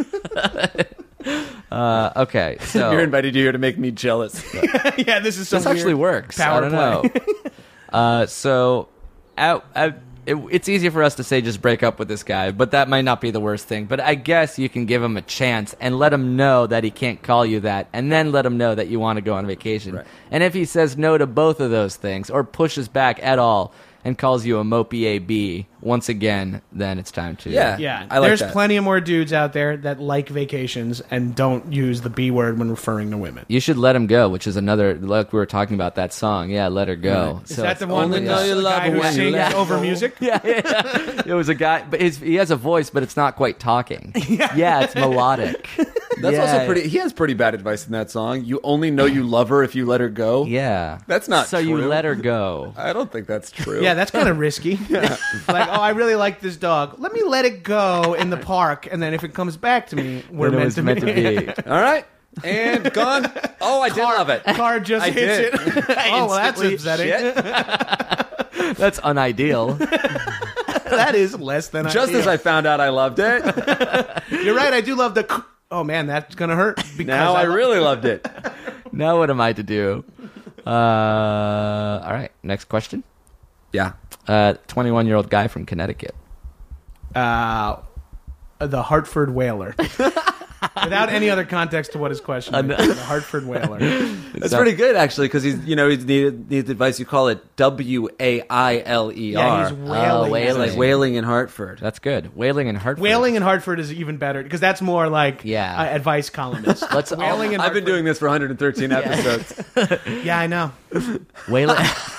Uh, okay, so You're invited here to make me jealous. yeah, this is some this actually weird works. Power I don't know. play. uh, so, out, out, it, it's easy for us to say just break up with this guy, but that might not be the worst thing. But I guess you can give him a chance and let him know that he can't call you that, and then let him know that you want to go on vacation. Right. And if he says no to both of those things or pushes back at all and calls you a mopey A B once again, then it's time to Yeah. Yeah, I like there's that. plenty of more dudes out there that like vacations and don't use the B word when referring to women. You should let him go, which is another. Like we were talking about that song, yeah, let her go. Is So that it's the one only with know the, you the love guy her who when you sings let over go. music? Yeah, yeah. It was a guy, but his, he has a voice, but it's not quite talking. Yeah, it's melodic. That's Yeah. also pretty. He has pretty bad advice in that song. You only know you love her if you let her go. Yeah, That's not So you true. let her go. I don't think that's true. Yeah, that's kind of risky. Like, oh, I really like this dog. Let me let it go in the park, and then if it comes back to me, we're Then it meant, was to, meant be. to be. All right. And gone. Oh, I did love it. Car just I hits did. it. oh, well, that's Instantly, upsetting. shit. That's unideal. That is less than Just ideal. as I found out I loved it, You're right. I do love the. Oh man, that's gonna hurt. Because now I love- really loved it. Now what am I to do? Uh, all right, next question. Yeah. Uh, twenty-one-year-old guy from Connecticut. uh, the Hartford Whaler. Without any other context to what his question is. The Hartford Whaler. That's So- pretty good, actually, because he's, you know, he needed, needs advice. You call it W A I L E R. Yeah, he's wailing. Oh, wailing. Like whaling in Hartford. That's good. Whaling and Hartford. Whaling in Hartford is even better because that's more like Yeah. uh, advice columnist. Let's all- Whaling in I've been Hartford. doing this for one hundred thirteen episodes. Yeah, I know. Whaling.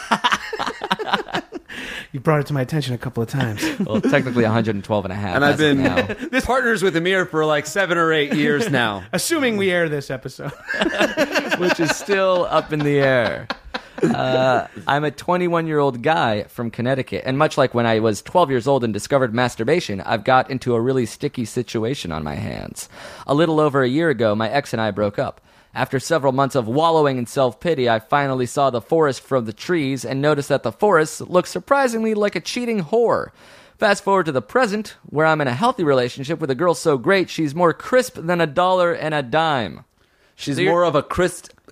You brought it to my attention a couple of times. Well, technically one hundred twelve and a half. And I've as of been now. partners with Amir for like seven or eight years now. Assuming we air this episode. which is still up in the air. Uh, I'm a twenty-one-year-old guy from Connecticut, and much like when I was twelve years old and discovered masturbation, I've got into a really sticky situation on my hands. A little over a year ago, my ex and I broke up. After several months of wallowing in self-pity, I finally saw the forest from the trees and noticed that the forest looked surprisingly like a cheating whore. Fast forward to the present, where I'm in a healthy relationship with a girl so great she's more crisp than a dollar and a dime. She's So you're- more of a crisp,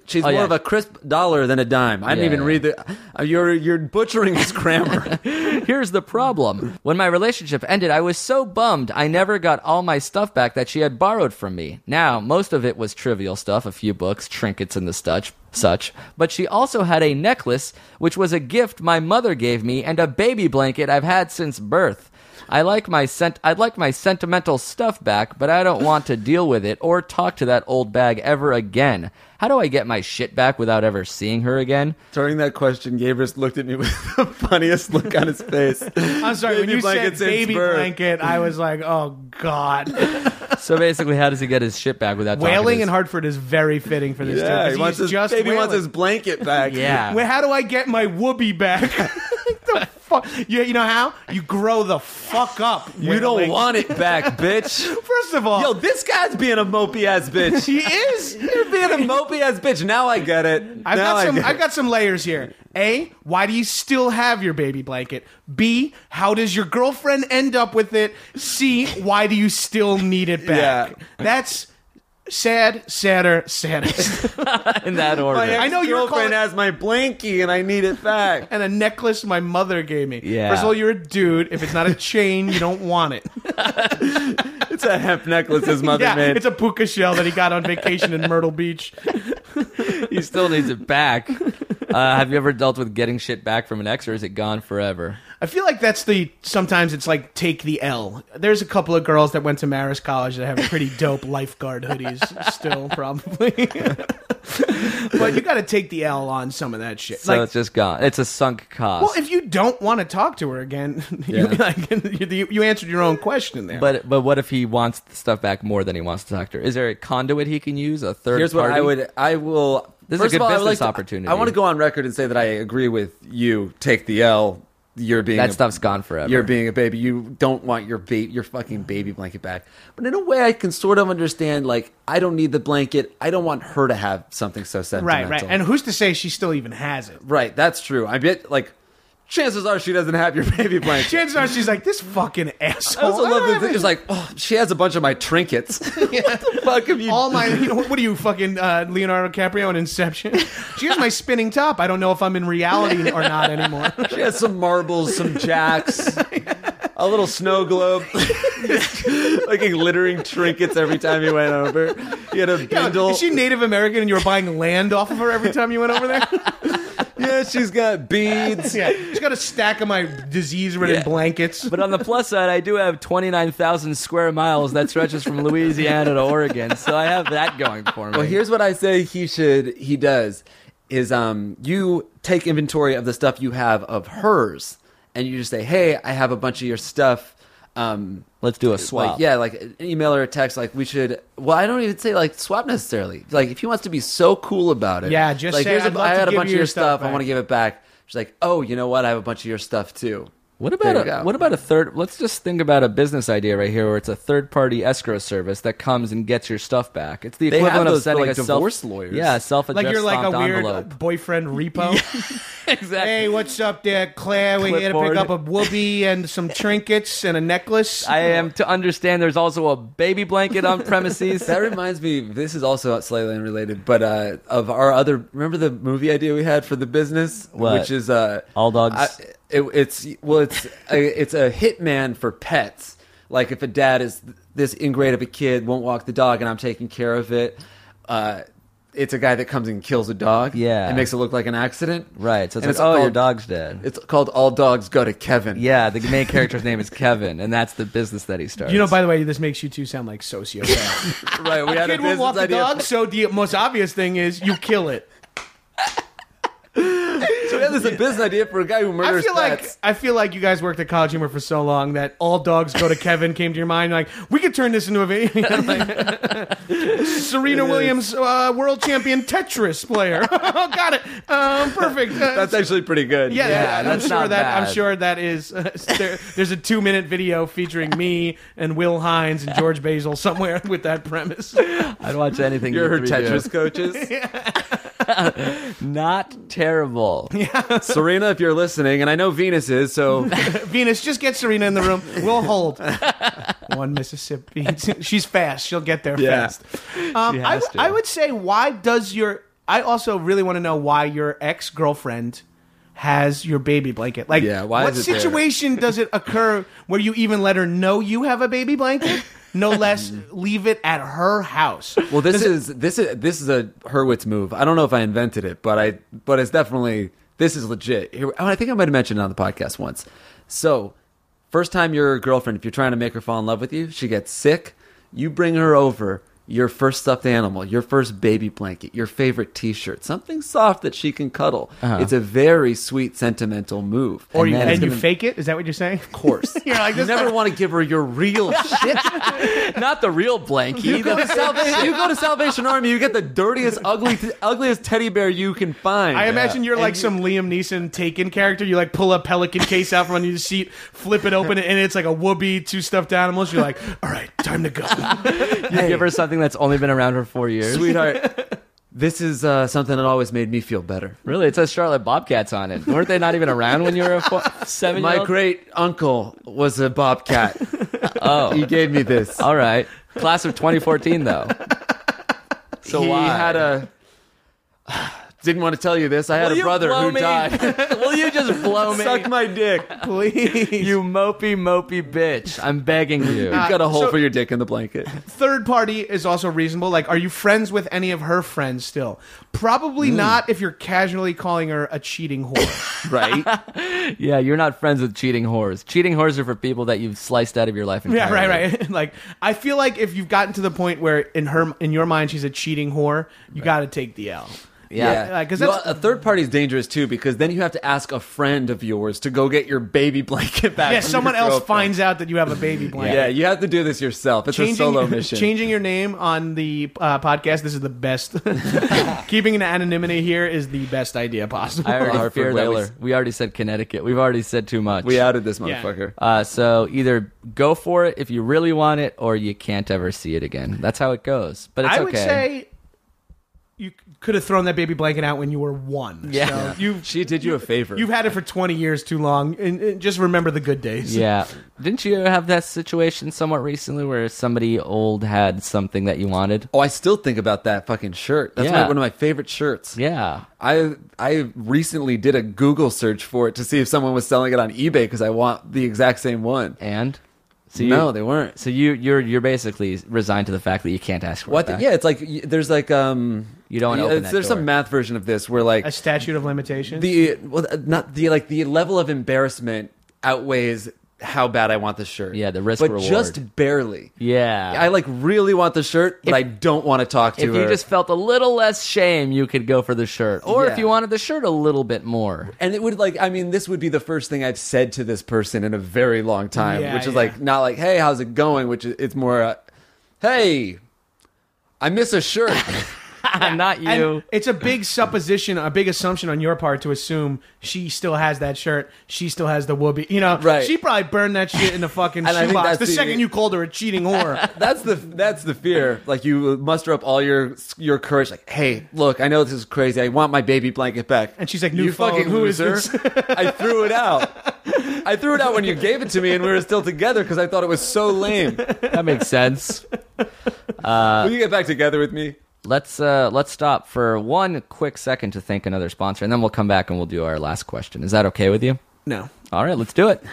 she's Oh, more yeah. of a crisp dollar than a dime. I didn't Yeah, even yeah. read the. Uh, you're you're butchering his grammar. Here's the problem. When my relationship ended, I was so bummed I never got all my stuff back that she had borrowed from me. Now, most of it was trivial stuff, a few books, trinkets, and the such. such. But she also had a necklace, which was a gift my mother gave me, and a baby blanket I've had since birth. I like my sent- I'd like my sentimental stuff back, but I don't want to deal with it or talk to that old bag ever again. How do I get my shit back without ever seeing her again? During that question, Gabrus looked at me with the funniest look on his face. I'm sorry, when Baby you blanket said since baby birth. blanket, I was like, oh, God. So basically, how does he get his shit back without talking to Wailing his- in Hartford is very fitting for this Yeah, joke, 'cause he wants he's his just baby wants wailing. his blanket back. Yeah. Well, how do I get my whoopee back? The fuck? You, you know how? You grow the fuck up. You don't Wailing. want it back, bitch. First of all, Yo, this guy's being a mopey ass bitch. he is. You're being a mopey ass bitch. Now I get it. I've now got I some. get I've it. got some layers here. A, why do you still have your baby blanket? B, how does your girlfriend end up with it? C, why do you still need it back? Yeah. That's sad, sadder, saddest. in that order. My I know you're ex-girlfriend calling- has my blankie and I need it back. And a necklace my mother gave me. Yeah. First of all, you're a dude. If it's not a chain, you don't want it. It's a hemp necklace his mother Yeah, made. it's a puka shell that he got on vacation in Myrtle Beach. He still needs it back. Uh, have you ever dealt with getting shit back from an ex, or is it gone forever? I feel like that's the, sometimes it's like take the L. There's a couple of girls that went to Marist College that have pretty dope lifeguard hoodies still, probably. But you got to take the L on some of that shit. So like, it's just gone. It's a sunk cost. well, if you don't want to talk to her again, you, like, you, you answered your own question there. But but what if he wants the stuff back more than he wants to talk to her? Is there a conduit he can use? A third Here's party? what I would. I will. This is a first good of all, I would business like to- opportunity. I want to go on record and say that I agree with you. Take the L. You're being That a, stuff's gone forever. You're being a baby. You don't want your ba- your fucking baby blanket back. But in a way, I can sort of understand. Like, I don't need the blanket. I don't want her to have something so sentimental. right, right. And who's to say she still even has it? right, that's true. I bet. Like, chances are she doesn't have your baby blanket. Chances are she's like, this fucking I asshole. also love I the don't thing. have It's like, oh, she has a bunch of my trinkets. What the fuck have you? all my, you know, what are you, fucking uh, Leonardo DiCaprio in Inception? She has my spinning top. I don't know if I'm in reality or not anymore. She has some marbles, some jacks, a little snow globe, like glittering trinkets every time you went over. He had a Yeah, bindle. is she Native American and you were buying land off of her every time you went over there? Yeah, she's got beads. Yeah, she's got a stack of my disease-ridden Yeah. blankets. But on the plus side, I do have twenty-nine thousand square miles that stretches from Louisiana to Oregon, so I have that going for me. Well, here's what I say he should, he does, is um, you take inventory of the stuff you have of hers, and you just say, hey, I have a bunch of your stuff. Um, Let's do a swap. Like, yeah, like an email or a text, like we should. Well, I don't even say like swap necessarily. Like if he wants to be so cool about it, Yeah, just like say, here's "I'd a, love I to had a give bunch you of your your stuff stuff. I back." want to give it back. She's like, oh, you know what? I have a bunch of your stuff too. What about There a, you go. what about a third? Let's just think about a business idea right here, where it's a third-party escrow service that comes and gets your stuff back. It's the They have equivalent of those for, sending like, a self, divorce lawyers. Yeah, self-addressed Like you're like a stamped weird envelope. boyfriend repo. Exactly. Hey, what's up there, Claire? We here to pick Clipboard. up a whoopee and some trinkets and a necklace. I am to understand. There's also a baby blanket on premises. That reminds me. This is also slightly unrelated, but uh, of our other. Remember the movie idea we had for the business, What? which is uh, All dogs? I, it, it's well, it's a, it's a hitman for pets. Like if a dad is this ingrate of a kid, won't walk the dog, and I'm taking care of it. Uh, it's a guy that comes and kills a dog. Yeah. and makes it look like an accident. Right. So it's And like, oh, your called- dog's dead. It's called All Dogs Go to Kevin. Yeah, the main character's name is Kevin, and that's the business that he starts. You know, by the way, this makes you two sound like sociopaths. right. We had a Kid won't business walk the idea. dog, so the most obvious thing is you kill it. So we had this a business idea for a guy who I murders feel like pets. I feel like you guys worked at College Humor for so long that All Dogs Go to Kevin came to your mind. Like we could turn this into a video. Like, Serena Williams, uh, world champion Tetris player. Got it. Um, perfect. Uh, That's actually pretty good. yeah, Yeah, I'm that's sure not that I'm bad. sure that is. Uh, there, there's a two minute video featuring me and Will Hines and George Basil somewhere with that premise. I'd watch anything. You're her you three do. Tetris coaches. Not terrible. Serena, if you're listening, and I know Venus is, so Venus, just get Serena in the room. We'll hold. One Mississippi. She's fast. She'll get there Yeah. fast. Um, She I, has w- to. I would say, why does your I also really want to know why your ex girlfriend has your baby blanket. Like, Yeah, why what is it there? situation does it occur where you even let her know you have a baby blanket? No less, leave it at her house. Well, this is this is this is a Hurwitz move. I don't know if I invented it, but I but it's definitely this is legit. Here- I think I might have mentioned it on the podcast once. So, first time your girlfriend, if you're trying to make her fall in love with you, she gets sick. You bring her over your first stuffed animal, your first baby blanket, your favorite T-shirt, something soft that she can cuddle. Uh-huh. It's a very sweet, sentimental move. Or you, then and it's you gonna- fake it? Is that what you're saying? Of course. You're like, you this never want to give her your real shit. Not the real blankie. You go, to Salvation, you go to Salvation Army, you get the dirtiest, ugly, ugliest teddy bear you can find. I imagine you're And like you- some Liam Neeson Taken character. You like pull a pelican case out from under your seat, flip it open, and it's like a whoopee, two stuffed animals. You're like, all right, time to go. You give her something that's only been around for four years. Sweetheart, this is uh, something that always made me feel better. Really? It says Charlotte Bobcats on it. Weren't they not even around when you were a four, seven year My old? great uncle was a bobcat. Oh. He gave me this. All right. Class of twenty fourteen, though. So he why? had a. Didn't want to tell you this. I had Will a you brother blow who me? died. Will you just blow me? Suck my dick. Please. You mopey, mopey bitch. I'm begging you. You've got a hole so- for your dick in the blanket. Third party is also reasonable. Like, are you friends with any of her friends still? Probably Hmm. not if you're casually calling her a cheating whore. Right? Yeah, you're not friends with cheating whores. Cheating whores are for people that you've sliced out of your life entirely. Yeah, right, right. Like, I feel like if you've gotten to the point where in her, in your mind, she's a cheating whore, you got to take the L. Yeah. Like, 'cause You know, that's- a third party is dangerous too because then you have to ask a friend of yours to go get your baby blanket back. Yeah, from someone your else girlfriend. finds out that you have a baby blanket. Yeah, you have to do this yourself. It's a solo mission. Changing your name on the uh, podcast, this is the best. Keeping an anonymity here is the best idea possible. I already Hartford fear that we, Whalers. we already said Connecticut. We've already said too much. We outed this Yeah. motherfucker. Uh, so either go for it if you really want it, or you can't ever see it again. That's how it goes. But it's I okay. would say you could have thrown that baby blanket out when you were one. Yeah. So you She did you a favor. You've had it for twenty years too long, and, and just remember the good days. Yeah. Didn't you have that situation somewhat recently where somebody old had something that you wanted? Oh, I still think about that fucking shirt. That's Yeah. my, one of my favorite shirts. Yeah. I I recently did a Google search for it to see if someone was selling it on eBay because I want the exact same one. And so you, No, they weren't. So you you're you're basically resigned to the fact that you can't ask for What? it The, back. yeah, it's like y- there's like um You don't wanna yeah, open it's- that There's door. some math version of this where like A statute of limitations. the well not the like the level of embarrassment outweighs how bad I want the shirt. Yeah, the risk but reward. just barely. Yeah. I like really want the shirt, but If- I don't want to talk to if her. you just felt a little less shame, you could go for the shirt. Or if Yeah. you wanted the shirt a little bit more. And it would like, I mean, this would be the first thing I've said to this person in a very long time, Yeah, which is yeah. like, not like, hey, how's it going? Which is, it's more, uh, hey, I miss a shirt. Not you. And it's a big supposition, a big assumption on your part to assume she still has that shirt. She still has the whoopee. You know, Right. she probably burned that shit in the fucking And I think shoebox that's the, the- second you called her a cheating whore. that's the that's the fear. Like you muster up all your your courage. Like, hey, look, I know this is crazy. I want my baby blanket back. And she's like, new you phone, fucking who is loser. this? I threw it out. I threw it out when you gave it to me, and we were still together because I thought it was so lame. That makes sense. Will you get back together with me? Let's uh, let's stop for one quick second to thank another sponsor, and then we'll come back and we'll do our last question. Is that okay with you? No. All right, let's do it.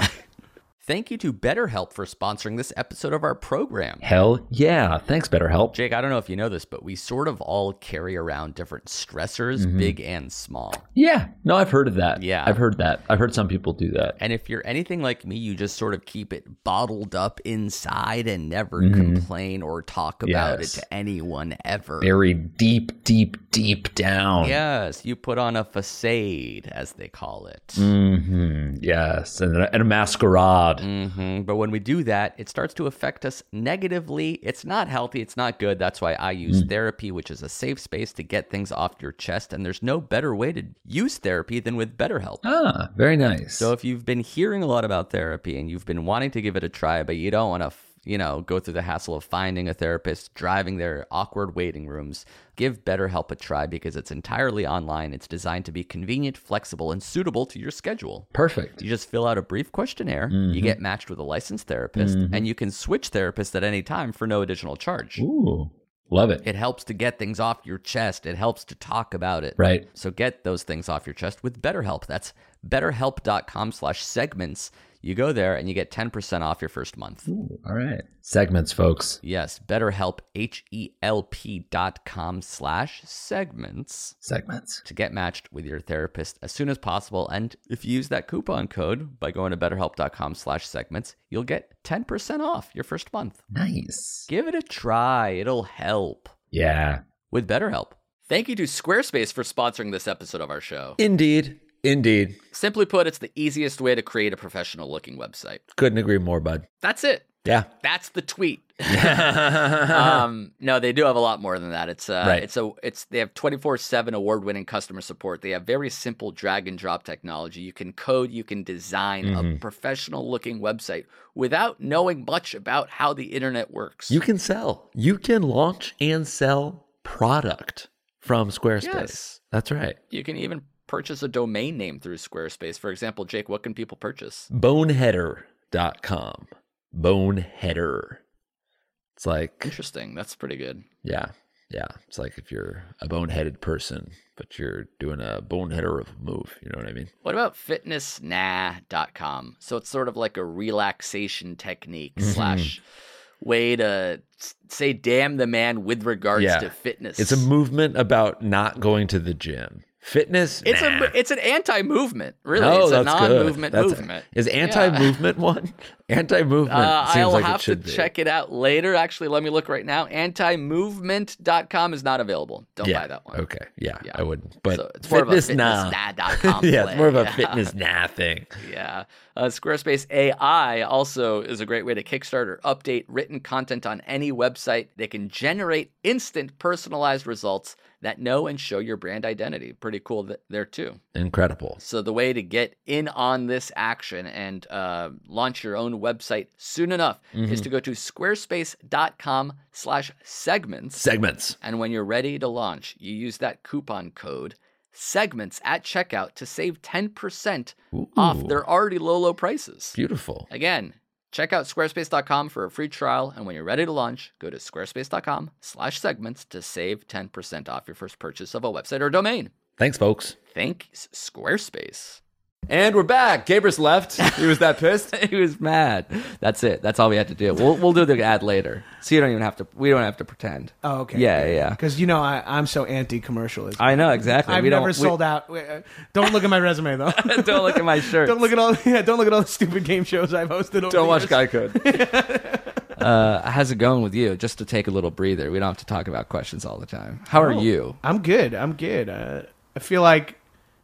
Thank you to BetterHelp for sponsoring this episode of our program. Hell yeah. Thanks, BetterHelp. Jake, I don't know if you know this, but we sort of all carry around different stressors, big and small. Yeah. No, I've heard of that. Yeah. I've heard that. I've heard some people do that. And if you're anything like me, you just sort of keep it bottled up inside and never complain or talk about Yes. it to anyone ever. Buried deep, deep, deep down. Yes, you put on a facade, as they call it. Mm-hmm. Yes. And a, and a masquerade. hmm But when we do that, it starts to affect us negatively. It's not healthy. It's not good. That's why I use therapy, which is a safe space to get things off your chest. And there's no better way to use therapy than with BetterHelp. Ah, very nice. So if you've been hearing a lot about therapy and you've been wanting to give it a try, but you don't want to, you know, go through the hassle of finding a therapist, driving their awkward waiting rooms, give BetterHelp a try because it's entirely online. It's designed to be convenient, flexible, and suitable to your schedule. Perfect. You just fill out a brief questionnaire, you get matched with a licensed therapist, and you can switch therapists at any time for no additional charge. Ooh. Love it. It helps to get things off your chest. It helps to talk about it. Right. So get those things off your chest with BetterHelp. That's betterhelp.com slash segments. You go there and you get ten percent off your first month. Ooh, all right. Segments, folks. Yes, BetterHelp, H-E-L-P dot com slash segments Segments. to get matched with your therapist as soon as possible. And if you use that coupon code by going to betterhelp.com slash segments, you'll get ten percent off your first month. Nice. Give it a try. It'll help. Yeah. With BetterHelp. Thank you to Squarespace for sponsoring this episode of our show. Indeed. Indeed. Simply put, it's the easiest way to create a professional-looking website. Couldn't agree more, bud. That's it. Yeah. That's the tweet. um, no, they do have a lot more than that. It's uh, Right. it's a it's they have twenty-four seven award-winning customer support. They have very simple drag and drop technology. You can code, you can design Mm-hmm. a professional-looking website without knowing much about how the internet works. You can sell. You can launch and sell product from Squarespace. Yes. That's right. You can even purchase a domain name through Squarespace. For example, Jake, what can people purchase? Boneheader dot com. Boneheader. It's like, Interesting. That's pretty good. yeah, yeah. It's like if you're a boneheaded person, but you're doing a boneheader of a move. You know what I mean? What about fitness nah dot com? So it's sort of like a relaxation technique slash way to s- say damn the man with regards Yeah. to fitness. It's a movement about not going to the gym. Fitness? It's nah. a it's an anti-movement, really. No, it's a that's good. non-movement That's- movement. Is anti-movement one? Anti-movement Uh, seems I'll like have it should to be. check it out later. Actually, let me look right now. anti movement dot com is not available. Don't yeah. buy that one. Okay. Yeah, Yeah. I wouldn't. But So it's more of a fitness nah. fitness nah dot com yeah, play. it's more of a Yeah. fitness nah thing. Yeah. Uh, Squarespace A I also is a great way to kickstart or update written content on any website. They can generate instant personalized results that know and show your brand identity. Pretty cool th- there too. Incredible. So the way to get in on this action and uh, launch your own website soon enough is to go to squarespace.com slash segments. Segments. And when you're ready to launch, you use that coupon code segments at checkout to save ten percent off their already low, low prices. Beautiful. Again, check out squarespace dot com for a free trial. And when you're ready to launch, go to squarespace.com slash segments to save ten percent off your first purchase of a website or domain. Thanks, folks. Thanks, Squarespace. And we're back. Gabrus left. He was that pissed. He was mad. That's it. That's all we had to do. We'll we'll do the ad later, so you don't even have to. We don't have to pretend. Oh, okay. Yeah, yeah. Because you know I, I'm so anti-commercialism. I know exactly. I've we never don't, sold out. Wait, uh, Don't look at my resume though. We, don't look at my shirt. Don't look at all. Yeah, don't look at all the stupid game shows I've hosted. Over Don't the watch years. Guy Code. Uh, how's it going with you? Just to take a little breather. We don't have to talk about questions all the time. How are Oh, you? I'm good. I'm good. Uh, I feel like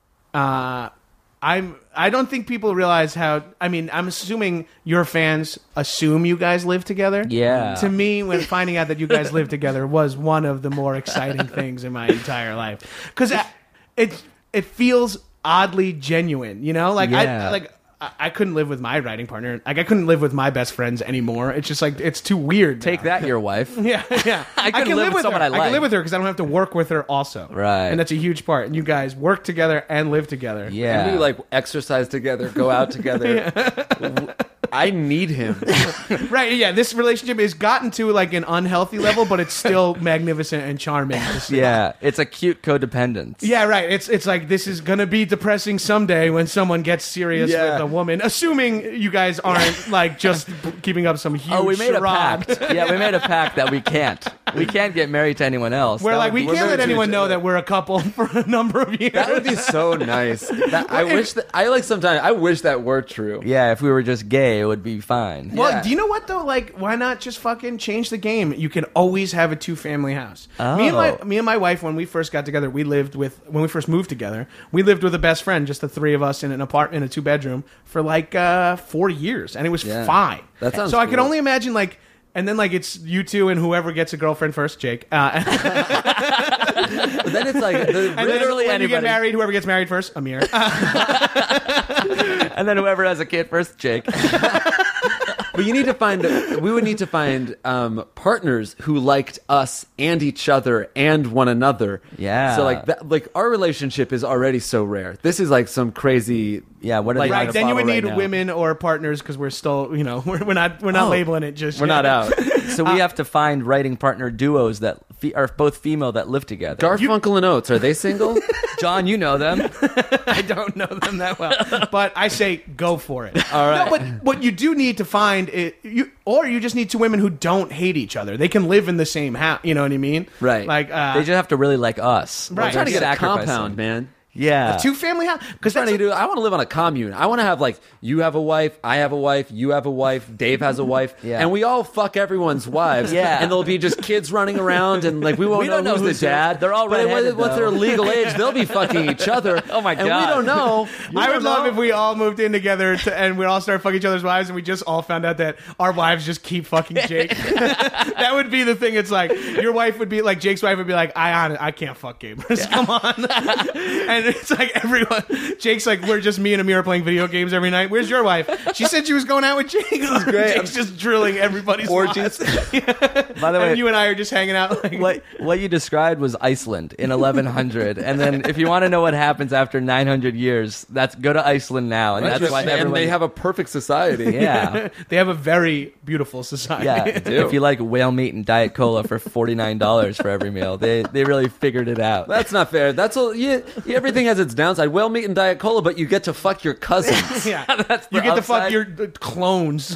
uh, I'm. I don't think people realize how. I mean, I'm assuming your fans assume you guys live together. Yeah. To me, when finding out that you guys live together was one of the more exciting things in my entire life, because it it feels oddly genuine. You know, like Yeah. I like. I I couldn't live with my writing partner. Like I couldn't live with my best friends anymore. It's just like it's too weird. Take now. that, your wife. Yeah, yeah. I couldn't can live with someone her. I like. can live with her because I don't have to work with her also. Right. And that's a huge part. And you guys work together and live together. Yeah. And we like exercise together, go out together. I need him. Right, yeah. This relationship has gotten to like an unhealthy level, but it's still magnificent and charming to see. Yeah. It's a cute codependence. Yeah, right. It's it's like this is gonna be depressing someday when someone gets serious Yeah. with a woman, assuming you guys aren't like just b- keeping up some huge Oh, we made a charade. pact. Yeah, we made a pact that we can't. We can't get married to anyone else. We're That like would we be- can't let married to anyone each know other. that we're a couple for a number of years. That would be so nice. That, I wish that I like sometimes I wish that were true. Yeah, if we were just gay, it would be fine. Well, Yeah. do you know what though? Like, why not just fucking change the game? You can always have a two-family house. Me and my Oh. me and my wife, when we first got together, we lived with when we first moved together. We lived with a best friend, just the three of us in an apartment, in a two-bedroom, for like uh, four years, and it was Yeah. fine. That sounds so I can cool. only imagine like. And then, like, it's you two and whoever gets a girlfriend first, Jake. Uh, But then it's like the, and then Literally when you get anybody. married, whoever gets married first, Amir. And then whoever has a kid first, Jake. But you need to find. We would need to find um, partners who liked us and each other and one another. Yeah. So like that, like our relationship is already so rare. This is like some crazy. Yeah, what are Like, they right, on Right. a Then you would bottle need right now? women or partners because we're still, you know, we're, we're not we're not Oh. labeling it just. We're yet. not out. So we have to find writing partner duos that fe- are both female that live together. Garfunkel and Oates, are they single? John, you know them. I don't know them that well, but I say go for it. All right. No, but what you do need to find it, you or you just need two women who don't hate each other. They can live in the same house. You know what I mean? Right. Like uh, They just have to really like us. Right. I'm trying to get a Sacrificing. compound, man. Yeah. two family house because Trying to do. I want to live on a commune. I want to have like you have a wife, I have a wife, you have a wife, Dave has a wife, Yeah. and we all fuck everyone's wives. Yeah. and there'll be just kids running around, and like we won't We know, don't know who's who's the dad. who. They're all but redheaded, once they're though. legal age, they'll be fucking each other. Oh, my And God. we don't know. You I don't would love know. if we all moved in together to, and we all started fucking each other's wives, and we just all found out that our wives just keep fucking Jake. That would be the thing. It's like your wife would be like Jake's wife would be like, I on I can't fuck gamers. Come on. And it's like everyone. Jake's like, we're just me and Amir playing video games every night. Where's your wife? She said she was going out with Jake. This is great. Jake's just drilling everybody's Orgies. wives. By the way, And you and I are just hanging out. Like, what what you described was Iceland in eleven hundred, and then if you want to know what happens after nine hundred years, that's go to Iceland now, and that's why and everyone. they have a perfect society. yeah, they have a very beautiful society. yeah. If you like whale meat and Diet Cola for forty nine dollars for every meal, they they really figured it out. That's not fair. That's all. Yeah, everything has its downside. Whale meat and Diet Cola, but you get to fuck your cousins. Yeah, That's the you get to fuck upside. your uh, clones.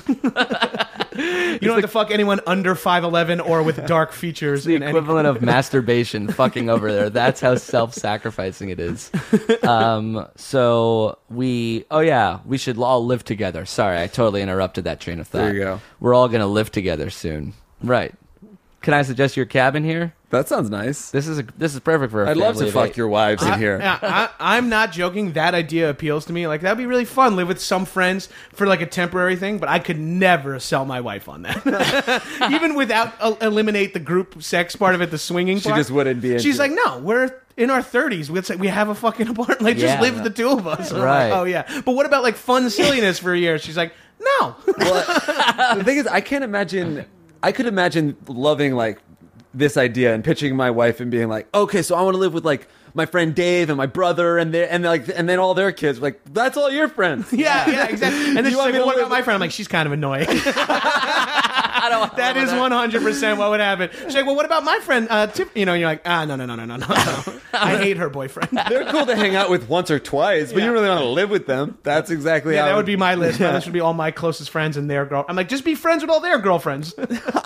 You don't have to fuck anyone under five eleven or with dark features. the in any- equivalent of masturbation fucking over there. That's how self-sacrificing it is. Um, so we, oh yeah, we should all live together. Sorry, I totally interrupted that train of thought. There you go. We're all going to live together soon. Right. Can I suggest your cabin here? That sounds nice. This is a, this is perfect for a I'd love family to of fuck eight. your wives in I, here. yeah, I, I'm not joking. That idea appeals to me. Like that'd be really fun. Live with some friends for like a temporary thing, but I could never sell my wife on that. Even without uh, eliminate the group sex part of it, the swinging. She part. just wouldn't be into She's it. like, no, we're in our thirties. We we have a fucking apartment. Like just Yeah. live the two of us. And I'm Right. like, oh yeah. But what about like fun silliness for a year? She's like, no. Well, the thing is, I can't imagine. I could imagine loving like this idea and pitching my wife and being like, okay, so I want to live with like my friend Dave and my brother and they and like and then all their kids. Like that's all your friends. Yeah, yeah, exactly. And then You she's want like, me to well, what live about my with- friend? I'm like, she's kind of annoying. I don't That is one hundred percent what would happen. She's like, well, what about my friend, uh, Tip? You know, and you're like, ah, no, no, no, no, no, no. no. I hate her boyfriend. They're cool to hang out with once or twice, but Yeah. you don't really want to live with them. That's exactly Yeah, how that would be my list. My list would be all my closest friends and their girl. I'm like, just be friends with all their girlfriends.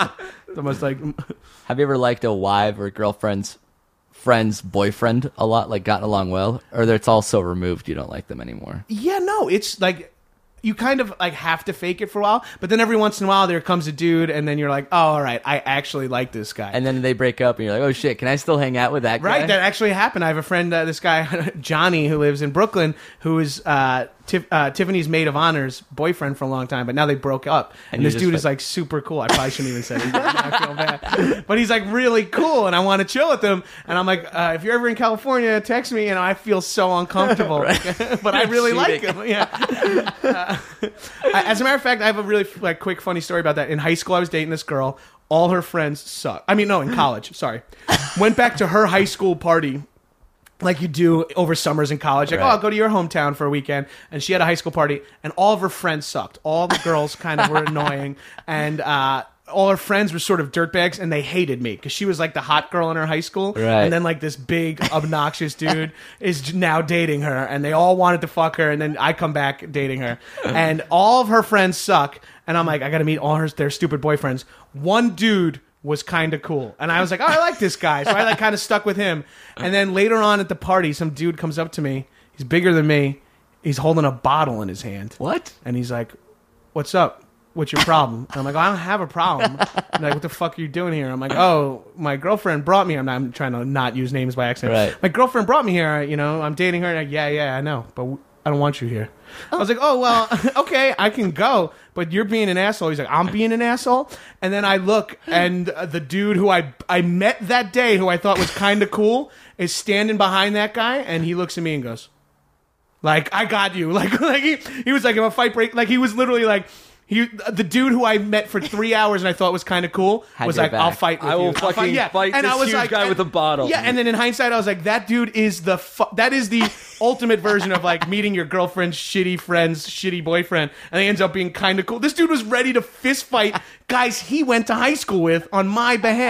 The most like, Have you ever liked a wife or girlfriend's friend's boyfriend a lot? Like gotten along well, or it's all so removed you don't like them anymore? yeah, no, it's like. You kind of like have to fake it for a while, but then every once in a while there comes a dude, and then you're like, "Oh, all right, I actually like this guy." And then they break up, and you're like, "Oh shit, can I still hang out with that guy?" Right, that actually happened. I have a friend, uh, this guy Johnny, who lives in Brooklyn, who is uh, Tif- uh, Tiffany's maid of honor's boyfriend for a long time, but now they broke up. And, And you this just dude is like- like super cool. I probably shouldn't even say it. I feel bad, but he's like really cool, and I want to chill with him. And I'm like, uh, if you're ever in California, text me. And I feel so uncomfortable, but I really like him. Yeah. Uh, as a matter of fact, I have a really like quick funny story about that. In high school, I was dating this girl. All her friends suck. I mean, no, in college. Sorry. Went back to her high school party like you do over summers in college. Like, Right. oh, I'll go to your hometown for a weekend. And she had a high school party, and all of her friends sucked. All the girls kind of were annoying. And uh, all her friends were sort of dirtbags, and they hated me because she was like the hot girl in her high school. Right. And then like this big, obnoxious dude is now dating her, and they all wanted to fuck her. And then I come back dating her. And all of her friends suck. And I'm like, I got to meet all her their stupid boyfriends. One dude was kind of cool. And I was like, oh, I like this guy. So I like kind of stuck with him. And then later on at the party, some dude comes up to me. He's bigger than me. He's holding a bottle in his hand. What? And he's like, what's up? What's your problem? And I'm like, oh, I don't have a problem. I'm like, what the fuck are you doing here? I'm like, oh, my girlfriend brought me. I'm, not, I'm trying to not use names by accident. Right. My girlfriend brought me here. You know, I'm dating her. And like, yeah, yeah, I know. But w- I don't want you here. I was like, oh, well, okay, I can go, but you're being an asshole. He's like, I'm being an asshole? And then I look, and uh, the dude who I I met that day, who I thought was kind of cool, is standing behind that guy, and he looks at me and goes, like, I got you. Like, like he, he was like, if a fight break, like, he was literally like, he, the dude who I met for three hours and I thought was kind of cool Had was your like, back. I'll fight with I will you. I'll fucking fight And this I was huge like, guy and- with a bottle. Yeah, and then in hindsight, I was like, that dude is the fu- that is the ultimate version of like meeting your girlfriend's shitty friend's shitty boyfriend, and he ends up being kind of cool. This dude was ready to fist fight guys he went to high school with on my behalf.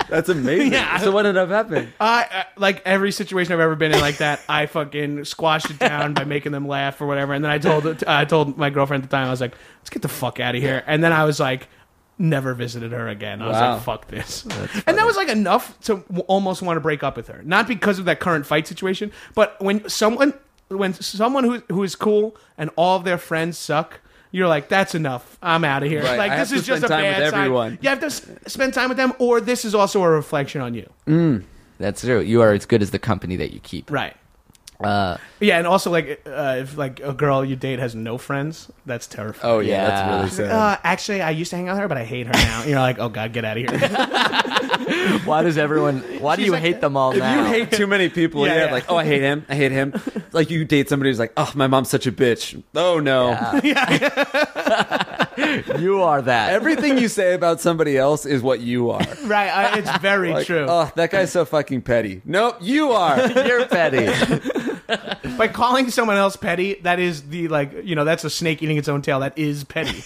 That's amazing. Yeah. So what ended up happening? I, I like every situation I've ever been in like that. I fucking squashed it down by making them laugh or whatever. And then I told uh, I told my girlfriend at the time, I was like, "Let's get the fuck out of here." And then I was like, never visited her again. I was Wow. like, "Fuck this," and that was like enough to w- almost want to break up with her. Not because of that current fight situation, but when someone when someone who who is cool and all of their friends suck. You're like, that's enough. I'm out of here. Right. Like I this have is to just a spend time bad with sign. everyone. You have to s- spend time with them, or this is also a reflection on you. That's true. You are as good as the company that you keep. Right. Uh, Yeah, and also like uh, if like a girl you date has no friends, that's terrifying. Oh, yeah, Yeah. that's really sad. Uh, actually, I used to hang out with her, but I hate her now. You're like, oh god, get out of here. why does everyone? Why do She's you like- hate them all If now? you hate too many people, Yeah, yeah, yeah. like, oh, I hate him, I hate him. Like you date somebody who's like, oh, my mom's such a bitch. Oh no. you are that. Everything you say about somebody else is what you are. Right, I, it's very Like, true. oh, that guy's so fucking petty. Nope, you are. You're petty. By calling someone else petty, that is the like you know that's a snake eating its own tail. That is petty.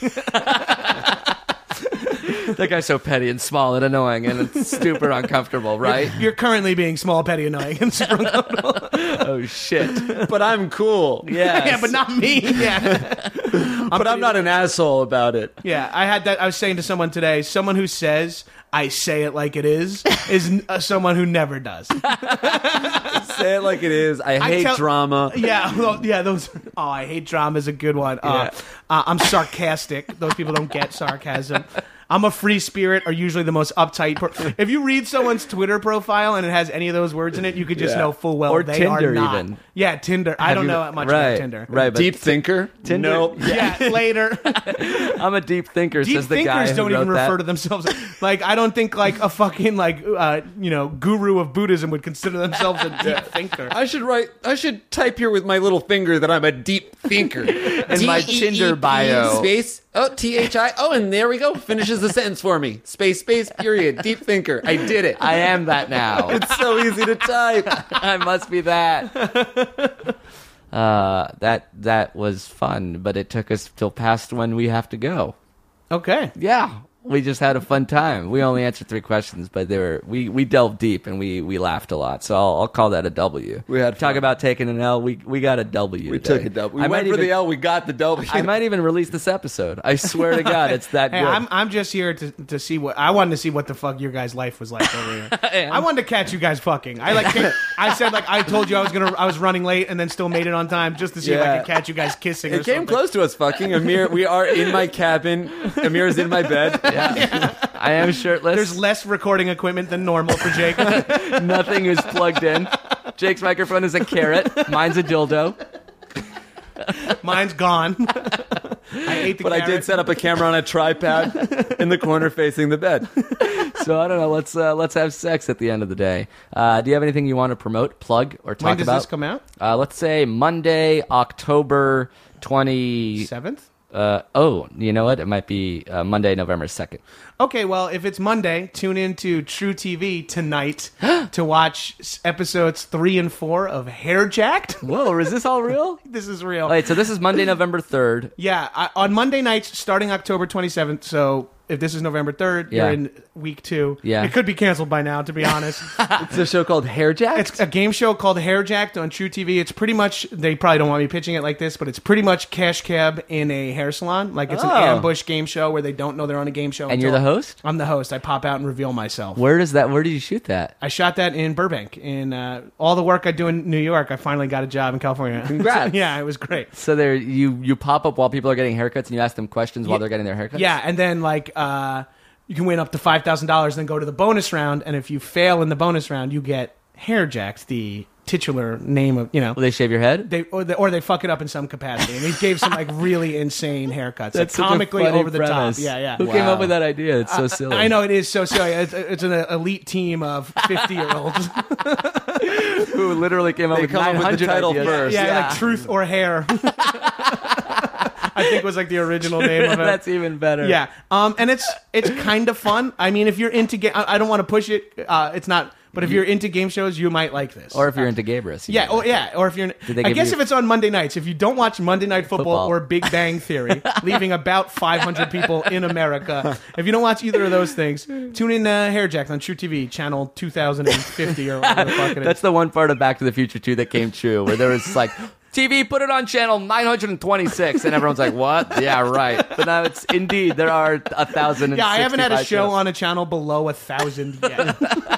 That guy's so petty and small and annoying and it's super uncomfortable, right? You're currently being small, petty, annoying, and super uncomfortable. Oh shit. But I'm cool. Yes. Yeah, but not me. Yeah. But I'm not an asshole about it. Yeah, I had that. I was saying to someone today, someone who says I say it like it is is uh, someone who never does. Say it like it is. I hate tell- drama. Yeah, well, yeah. Those. Oh, I hate drama is a good one. Uh, uh, I'm sarcastic. Those people don't get sarcasm. I'm a free spirit, are usually the most uptight. Per- if you read someone's Twitter profile and it has any of those words in it, you could just Yeah. know full well Or they Tinder are not. even. Yeah, Tinder. I Have don't you- know much right, about Tinder. Right, but Deep thinker? Tinder- Nope. Yeah, later. I'm a deep thinker, Deep says the guy thinkers who don't even wrote that. refer to themselves. Like, I don't think like a fucking like uh, you know guru of Buddhism would consider themselves a deep thinker. I should write. I should type here with my little finger that I'm a deep thinker. In my Tinder bio. Space. Oh, T H I. Oh, and there we go. Finishes the sentence for me. Space, space, period. Deep thinker. I did it. I am that now. It's so easy to type. I must be that. Uh, that that was fun, but it took us till past when we have to go. Okay. Yeah, we just had a fun time. We only answered three questions, but they were we, we delved deep and we, we laughed a lot. So I'll, I'll call that a W. We had talk fun. about taking an L. We we got a W. We today. took a W. We I went might for even, the L. We got the W. I might even release this episode. I swear to God, it's that Hey, good. I'm I'm just here to, to see what I wanted to see what the fuck your guys' life was like over here. I wanted to catch you guys fucking. I like came- I said like I told you I was gonna I was running late and then still made it on time just to see if I Yeah. could catch you guys kissing. or It came something. close to us fucking. Amir, we are in my cabin. Amir's in my bed. I am shirtless. There's less recording equipment than normal for Jake. Nothing is plugged in. Jake's microphone is a carrot. Mine's a dildo. Mine's gone. I ate the But I did carrot. set up a camera on a tripod in the corner facing the bed. So I don't know. Let's uh, let's have sex at the end of the day. Uh, do you have anything you want to promote, plug, or talk When does about? this come out? Uh, let's say Monday, October twenty. Seventh. Uh, oh, you know what? It might be uh, Monday, November second. Okay, well, if it's Monday, tune in to True T V tonight to watch s- episodes three and four of Hair Jacked. Whoa, is this all real? This is real. Wait, so this is Monday, November third. Yeah, I, on Monday nights starting October twenty-seventh. So if this is November third, Yeah. you're in week two. Yeah. It could be canceled by now, to be honest. It's a show called Hair Jack. It's a game show called Hair Jacked on True T V. It's pretty much, they probably don't want me pitching it like this, but it's pretty much Cash Cab in a hair salon. Like it's Oh. an ambush game show where they don't know they're on a game show. And you're until- the host? I'm the host. I pop out and reveal myself. Where does that? Where did you shoot that? I shot that in Burbank. In uh, all the work I do in New York, I finally got a job in California. Congrats. Yeah, it was great. So there, you you pop up while people are getting haircuts, and you ask them questions while they're getting their haircuts. Yeah, and then like uh, you can win up to five thousand dollars, then go to the bonus round, and if you fail in the bonus round, you get Hair Jacked, the titular name of you know. Will they shave your head? They or, they or they fuck it up in some capacity, and he gave some like really insane haircuts, That's like, such a comically funny over the premise. top. Yeah, yeah. Who came up with that idea? It's so silly. I know it is so silly. It's, it's an elite team of fifty-year-olds. Who literally came up They with come up nine with the hundred title ideas. first. Yeah, Yeah. like Truth or Hair. I think was like the original name of it. That's even better. Yeah, um, and it's it's kind of fun. I mean, if you're into game, I, I don't want to push it. Uh, it's not But if you're into game shows, you might like this. Or if you're into Gabrus. Yeah, oh yeah, or if you're. Did they I give guess you- if it's on Monday nights, if you don't watch Monday Night Football, Football. or Big Bang Theory, leaving about five hundred people in America, if you don't watch either of those things, tune in uh, Hairjacks on True T V, channel two thousand fifty or whatever the fuck it is. That's the one part of Back to the Future two that came true, where there was just like, T V, put it on channel nine hundred twenty-six, and everyone's like, what? Yeah, right. But now it's, indeed, there are a thousand. Yeah, I haven't had a show shows. on a channel below a thousand yet.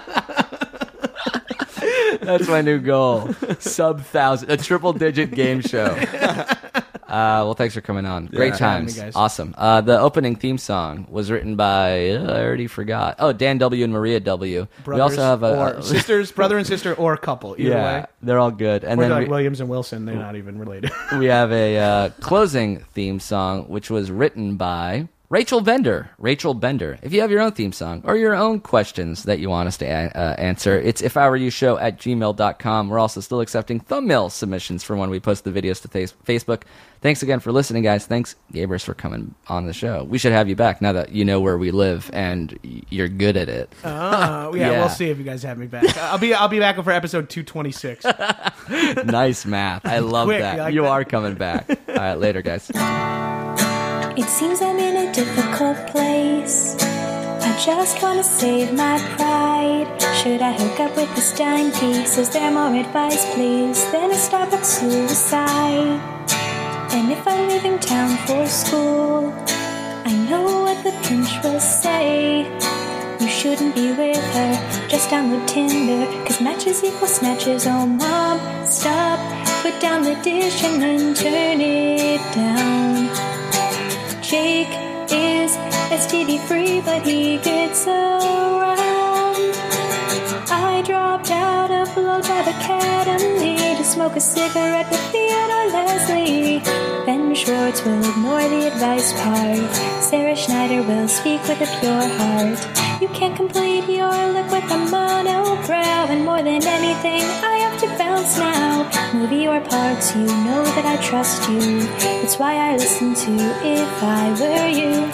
That's my new goal. Sub thousand, a triple digit game show. Uh, well, thanks for coming on. Great for having me, times. guys. Awesome. Uh, the opening theme song was written by, uh, I already forgot. Oh, Dan W. and Maria W. Brothers we also have a. or a- sisters, brother and sister, or couple. Either yeah, way. they're all good. And Or then like we, Williams and Wilson, they're not even related. we have a uh, closing theme song, which was written by Rachel Bender. Rachel Bender. If you have your own theme song or your own questions that you want us to a- uh, answer, it's if I were you show at gmail dot com. We're also still accepting thumbnail submissions for when we post the videos to face- Facebook. Thanks again for listening, guys. Thanks, Gabrus, for coming on the show. We should have you back now that you know where we live and y- you're good at it. Oh, yeah, Yeah. we'll see if you guys have me back. I'll be I'll be back for episode two twenty-six. Nice math. I love Quick, that. you like you that? are coming back. All right, later, guys. It seems I'm in a difficult place. I just want to save my pride. Should I hook up with this dime piece? Is there more advice, please, than a Starbucks suicide? And if I'm leaving town for school, I know what the pinch will say. You shouldn't be with her, just download Tinder, cause matches equal snatches. Oh mom, stop, put down the dish and then turn it down. Jake is S T D free, but he gets around. I dropped out of Blowjob Academy to smoke a cigarette with Theodore Leslie. Ben Schwartz will ignore the advice part. Sarah Schneider will speak with a pure heart. You can't complete your look with a monobrow, and more than anything, I have to bounce now. Movie or parks, you know that I trust you. It's why I listen to If I Were You.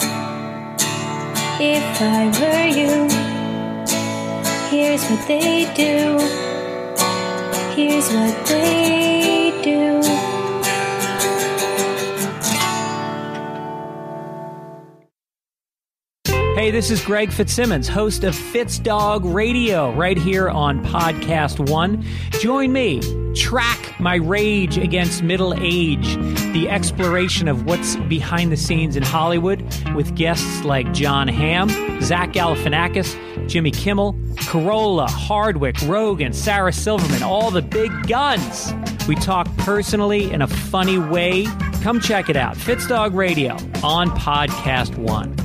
If I were you, here's what they do. Here's what they do. Hey, this is Greg Fitzsimmons, host of FitzDog Radio, right here on Podcast One. Join me, track my rage against middle age, the exploration of what's behind the scenes in Hollywood with guests like John Hamm, Zach Galifianakis, Jimmy Kimmel, Corolla, Hardwick, Rogan, Sarah Silverman, all the big guns. We talk personally in a funny way. Come check it out, FitzDog Radio on Podcast One.